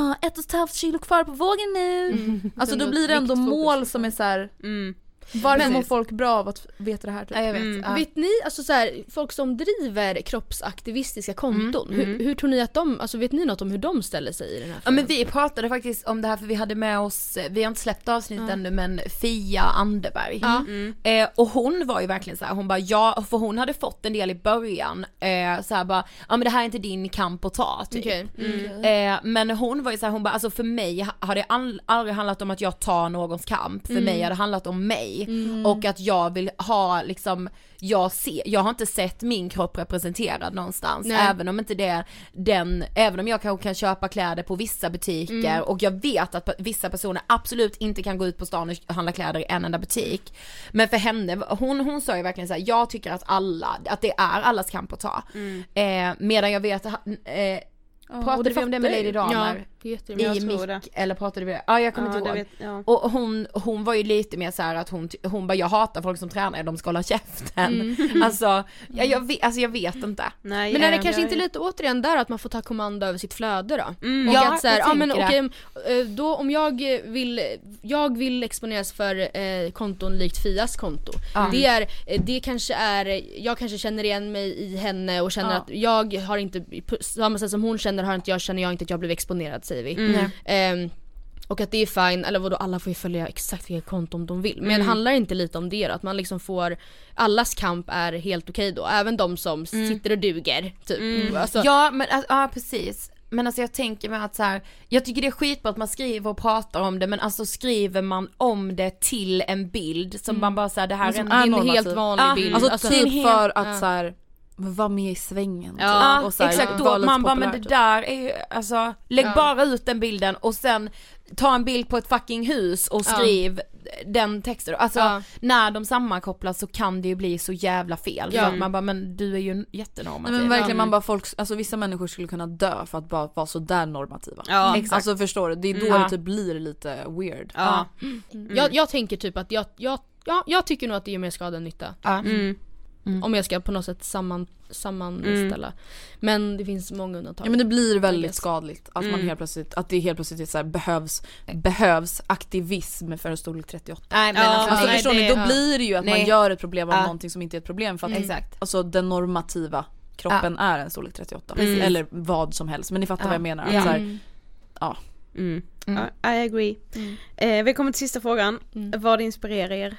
1,5 kilo kvar på vågen nu. Alltså då blir det ändå mål som är så här, varför mår folk bra av att veta det här typ? Jag vet. Vet ni, alltså så här, folk som driver kroppsaktivistiska konton, hur tror ni att de, alltså vet ni något om hur de ställer sig i den här frågan? Ja, men vi pratade faktiskt om det här, för vi hade med oss, vi har inte släppt avsnittet ännu, men Fia Anderberg. Och hon var ju verkligen så här, hon bara för hon hade fått en del i början så här bara, men det här är inte din kamp att ta typ. Men hon var ju så här, hon bara, alltså för mig har det aldrig handlat om att jag tar någons kamp, för mig har det handlat om mig. Och att jag vill ha liksom, jag har inte sett min kropp representerad någonstans. Även om inte det även om jag kanske kan köpa kläder på vissa butiker och jag vet att vissa personer absolut inte kan gå ut på stan och handla kläder i en enda butik. Men för henne, hon sa ju verkligen så här, jag tycker att det är allas kamp att ta. Medan jag vet pratade vi om det med Lady Damer? i mick, eller pratade vi? Ja, jag kommer inte ihåg. Och hon var ju lite mer så här att hon bara, jag hatar folk som tränar, de ska hålla käften. Alltså, jag vet inte. Nej, men är det kanske inte lite återigen där att man får ta kommando över sitt flöde då? Och Ja, att så här, då om jag vill exponeras för konton likt Fias konto. Det kanske är, jag kanske känner igen mig i henne och känner att jag har inte, på samma sätt som hon känner känner jag inte att jag blev exponerad, säger vi. Och att det är fine, eller vadå, alla får ju följa exakt vilka konton de vill. Men det handlar inte lite om det då, att man liksom får, allas kamp är helt okej då, även de som sitter och duger typ. Alltså, ja, men precis. Men alltså jag tänker mig att så här, jag tycker det är skitbra att man skriver och pratar om det, men alltså skriver man om det till en bild som man bara säger det här är en helt vanlig bild. Alltså typ för att så här, var med i svängen. Ja, och så här, exakt. Då man bara, men det där är ju, alltså, lägg bara ut den bilden och sen ta en bild på ett fucking hus och skriv den texten. Alltså, när de sammankopplas så kan det ju bli så jävla fel. För att man bara, men du är ju jättenormativ. Men verkligen, man bara, alltså vissa människor skulle kunna dö för att bara vara så där normativa. Ja, exakt. Alltså förstår du, det är då det typ blir lite weird. Jag tänker typ att jag tycker nog att det är mer skada än nytta. Om jag ska på något sätt sammanställa. Men det finns många undantag. Ja, men det blir väldigt skadligt att man helt plötsligt, att det helt plötsligt så här, behövs aktivism för en storlek 38. Nej, men alltså förstår ni, då blir det ju att man gör ett problem av någonting som inte är ett problem, för att exakt. Alltså den normativa kroppen är en storlek 38 eller vad som helst, men ni fattar vad jag menar. Så här, I agree. Vi kommer till sista frågan. Vad inspirerar er?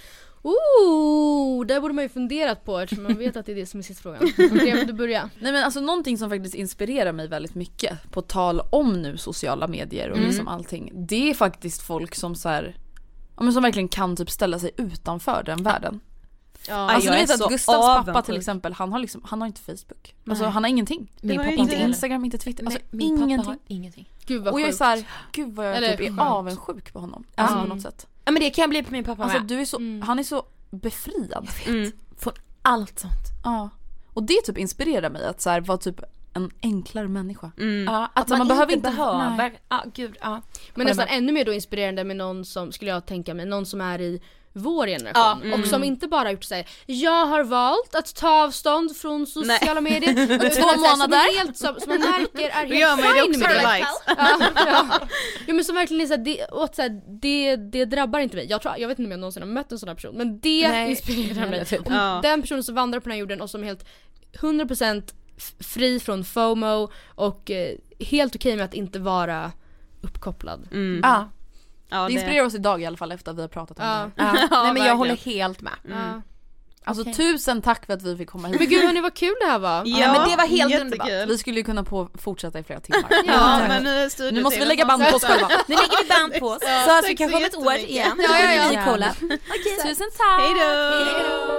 Där borde man ju funderat på, eftersom man vet att det är det som är sista frågan. Du börja. Nej, men alltså någonting som faktiskt inspirerar mig väldigt mycket, på tal om nu sociala medier och liksom allting, det är faktiskt folk som så här, som verkligen kan typ ställa sig utanför den världen. Alltså du vet att Gustavs pappa till exempel, han har inte Facebook. Alltså han har ingenting. Inte Instagram, inte Twitter. Alltså ingenting. Gud vad och jag är sjukt. så här, gud vad jag typ är avundsjuk på honom. Alltså på något sätt. Ja, men det kan jag bli på min pappa alltså, med. du är så, han är så befriad från allt sånt. Ja. Och det typ inspirerar mig att så här, vara typ en enklare människa. Att man behöver inte behöver. Men nästan ännu mer då inspirerande med någon som, skulle jag tänka mig, någon som är i vår generation och som inte bara gjort sig, jag har valt att ta avstånd från sociala medier 2 månader helt som man märker är helt fine med det. Ja, men som verkligen är det drabbar inte mig. Jag vet inte om jag någonsin har mött en sån här person, men det inspirerar mig. Den personen som vandrar på den här jorden och som är helt 100% fri från FOMO och helt okej med att inte vara uppkopplad. Det inspirerar oss idag i alla fall, efter att vi har pratat om det här. Nej, men jag håller helt med. Alltså 1000 tack för att vi fick komma hit. Men gud hörni, vad kul det här var. Ja, men det var helt underbart. Vi skulle ju kunna fortsätta i flera timmar. Men nu måste vi lägga band på oss själva. Nu lägger vi band på oss. Så att vi kan komma ett år igen. Ja. Tusen tack. Hejdå.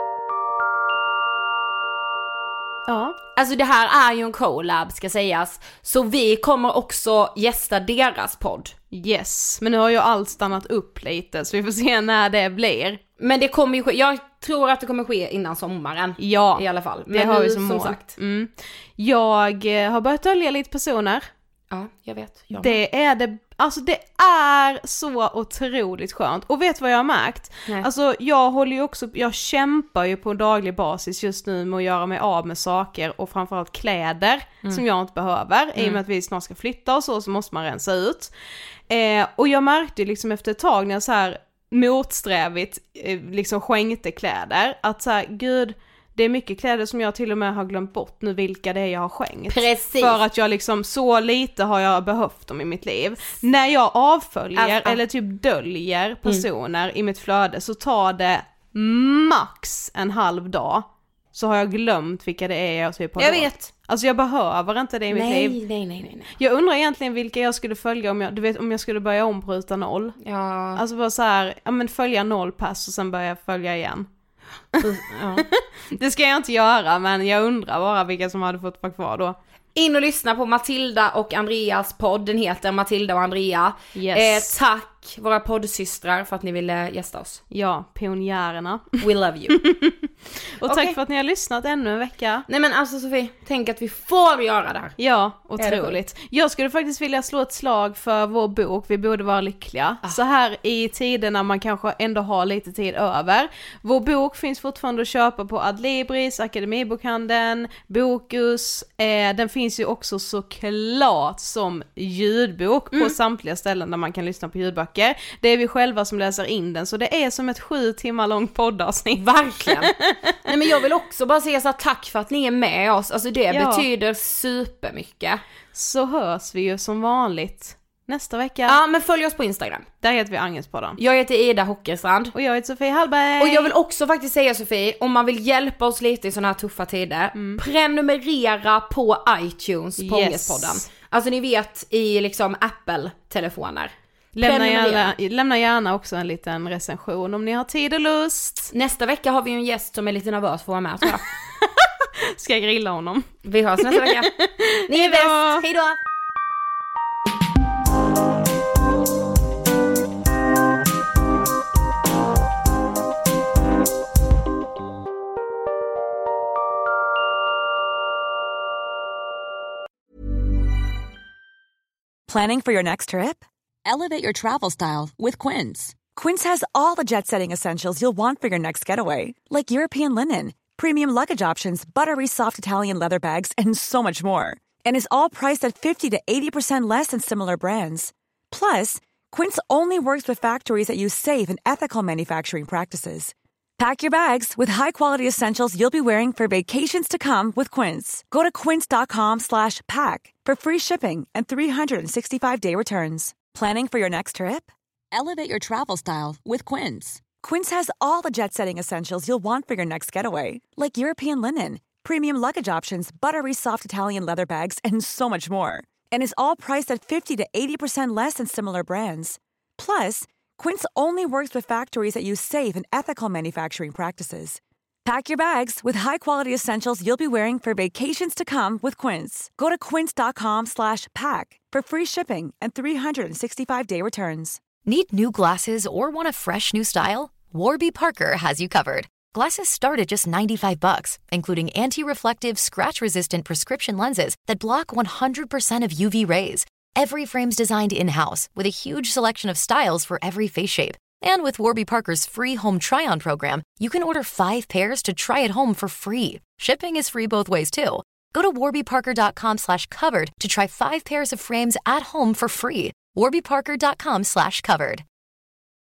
Ja. Alltså det här är ju en collab, ska sägas. Så vi kommer också gästa deras podd. Yes, men nu har ju allt stannat upp lite, så vi får se när det blir. Men det kommer ju ske, jag tror att det kommer ske innan sommaren. Ja, i alla fall. Men det har vi som mål. Sagt. Jag har börjat dölja lite personer. Ja, jag vet. Det är så otroligt skönt. Och vet vad jag har märkt? Nej. Alltså jag kämpar ju på daglig basis just nu med att göra mig av med saker och framförallt kläder som jag inte behöver. I och med att vi snart ska flytta och så måste man rensa ut. Och jag märkte liksom efter ett tag när jag så här motsträvigt liksom skänkte kläder att så här, gud, det är mycket kläder som jag till och med har glömt bort nu vilka det är jag har skänkt. Precis. För att jag liksom, så lite har jag behövt dem i mitt liv. När jag avföljer eller typ döljer personer i mitt flöde så tar det max en halv dag. Så har jag glömt vilka det är jag typ har Jag gjort. vet. Alltså jag behöver inte det i mitt liv. Nej. Jag undrar egentligen vilka jag skulle följa om jag skulle börja om på ruta 0. Ja. Alltså bara så här, följa 0 pass och sen börja följa igen. Det ska jag inte göra, men jag undrar bara vilka som hade fått vara kvar då. In och lyssna på Matilda och Andreas podd. Den heter Matilda och Andrea. Yes. Tack våra poddsystrar för att ni ville gästa oss. Ja, pionjärerna. We love you. Och tack för att ni har lyssnat ännu en vecka. Nej men alltså Sofie, tänk att vi får göra det här. Ja, otroligt. Jag skulle faktiskt vilja slå ett slag för vår bok Vi borde vara lyckliga. Så här i tiderna man kanske ändå har lite tid över. Vår bok finns fortfarande att köpa på Adlibris, Akademibokhandeln, Bokus. Den finns ju också såklart som ljudbok på samtliga ställen där man kan lyssna på ljudböcker. Det är vi själva som läser in den, så det är som ett 7 timmar långt poddavsnitt. Verkligen. Nej men jag vill också bara säga så här, tack för att ni är med oss. Alltså det betyder supermycket. Så hörs vi ju som vanligt nästa vecka. Ja, men följ oss på Instagram. Där heter vi Angelspodden. Jag heter Ida Hockerstrand. Och jag heter Sofie Hallberg. Och jag vill också faktiskt säga Sofie, om man vill hjälpa oss lite i såna här tuffa tider, prenumerera på iTunes på Ångestpodden. Alltså ni vet i liksom Apple-telefoner. Lämna gärna också en liten recension om ni har tid och lust. Nästa vecka har vi ju en gäst som är lite nervös för att vara med, tror jag. Ska jag grilla honom? Vi hörs nästa vecka. Ni är bäst. Hej då! Planning for your next trip? Elevate your travel style with Quince. Quince has all the jet-setting essentials you'll want for your next getaway, like European linen, premium luggage options, buttery soft Italian leather bags, and so much more. And is all priced at 50 to 80% less than similar brands. Plus, Quince only works with factories that use safe and ethical manufacturing practices. Pack your bags with high-quality essentials you'll be wearing for vacations to come with Quince. Go to quince.com/pack for free shipping and 365-day returns. Planning for your next trip? Elevate your travel style with Quince. Quince has all the jet-setting essentials you'll want for your next getaway, like European linen, premium luggage options, buttery soft Italian leather bags, and so much more. And is all priced at 50 to 80% less than similar brands. Plus, Quince only works with factories that use safe and ethical manufacturing practices. Pack your bags with high-quality essentials you'll be wearing for vacations to come with Quince. Go to quince.com/pack for free shipping and 365-day returns. Need new glasses or want a fresh new style? Warby Parker has you covered. Glasses start at just $95, including anti-reflective, scratch-resistant prescription lenses that block 100% of UV rays. Every frame's designed in-house with a huge selection of styles for every face shape. And with Warby Parker's free home try-on program, you can order 5 pairs to try at home for free. Shipping is free both ways, too. Go to warbyparker.com/covered to try 5 pairs of frames at home for free. warbyparker.com/covered.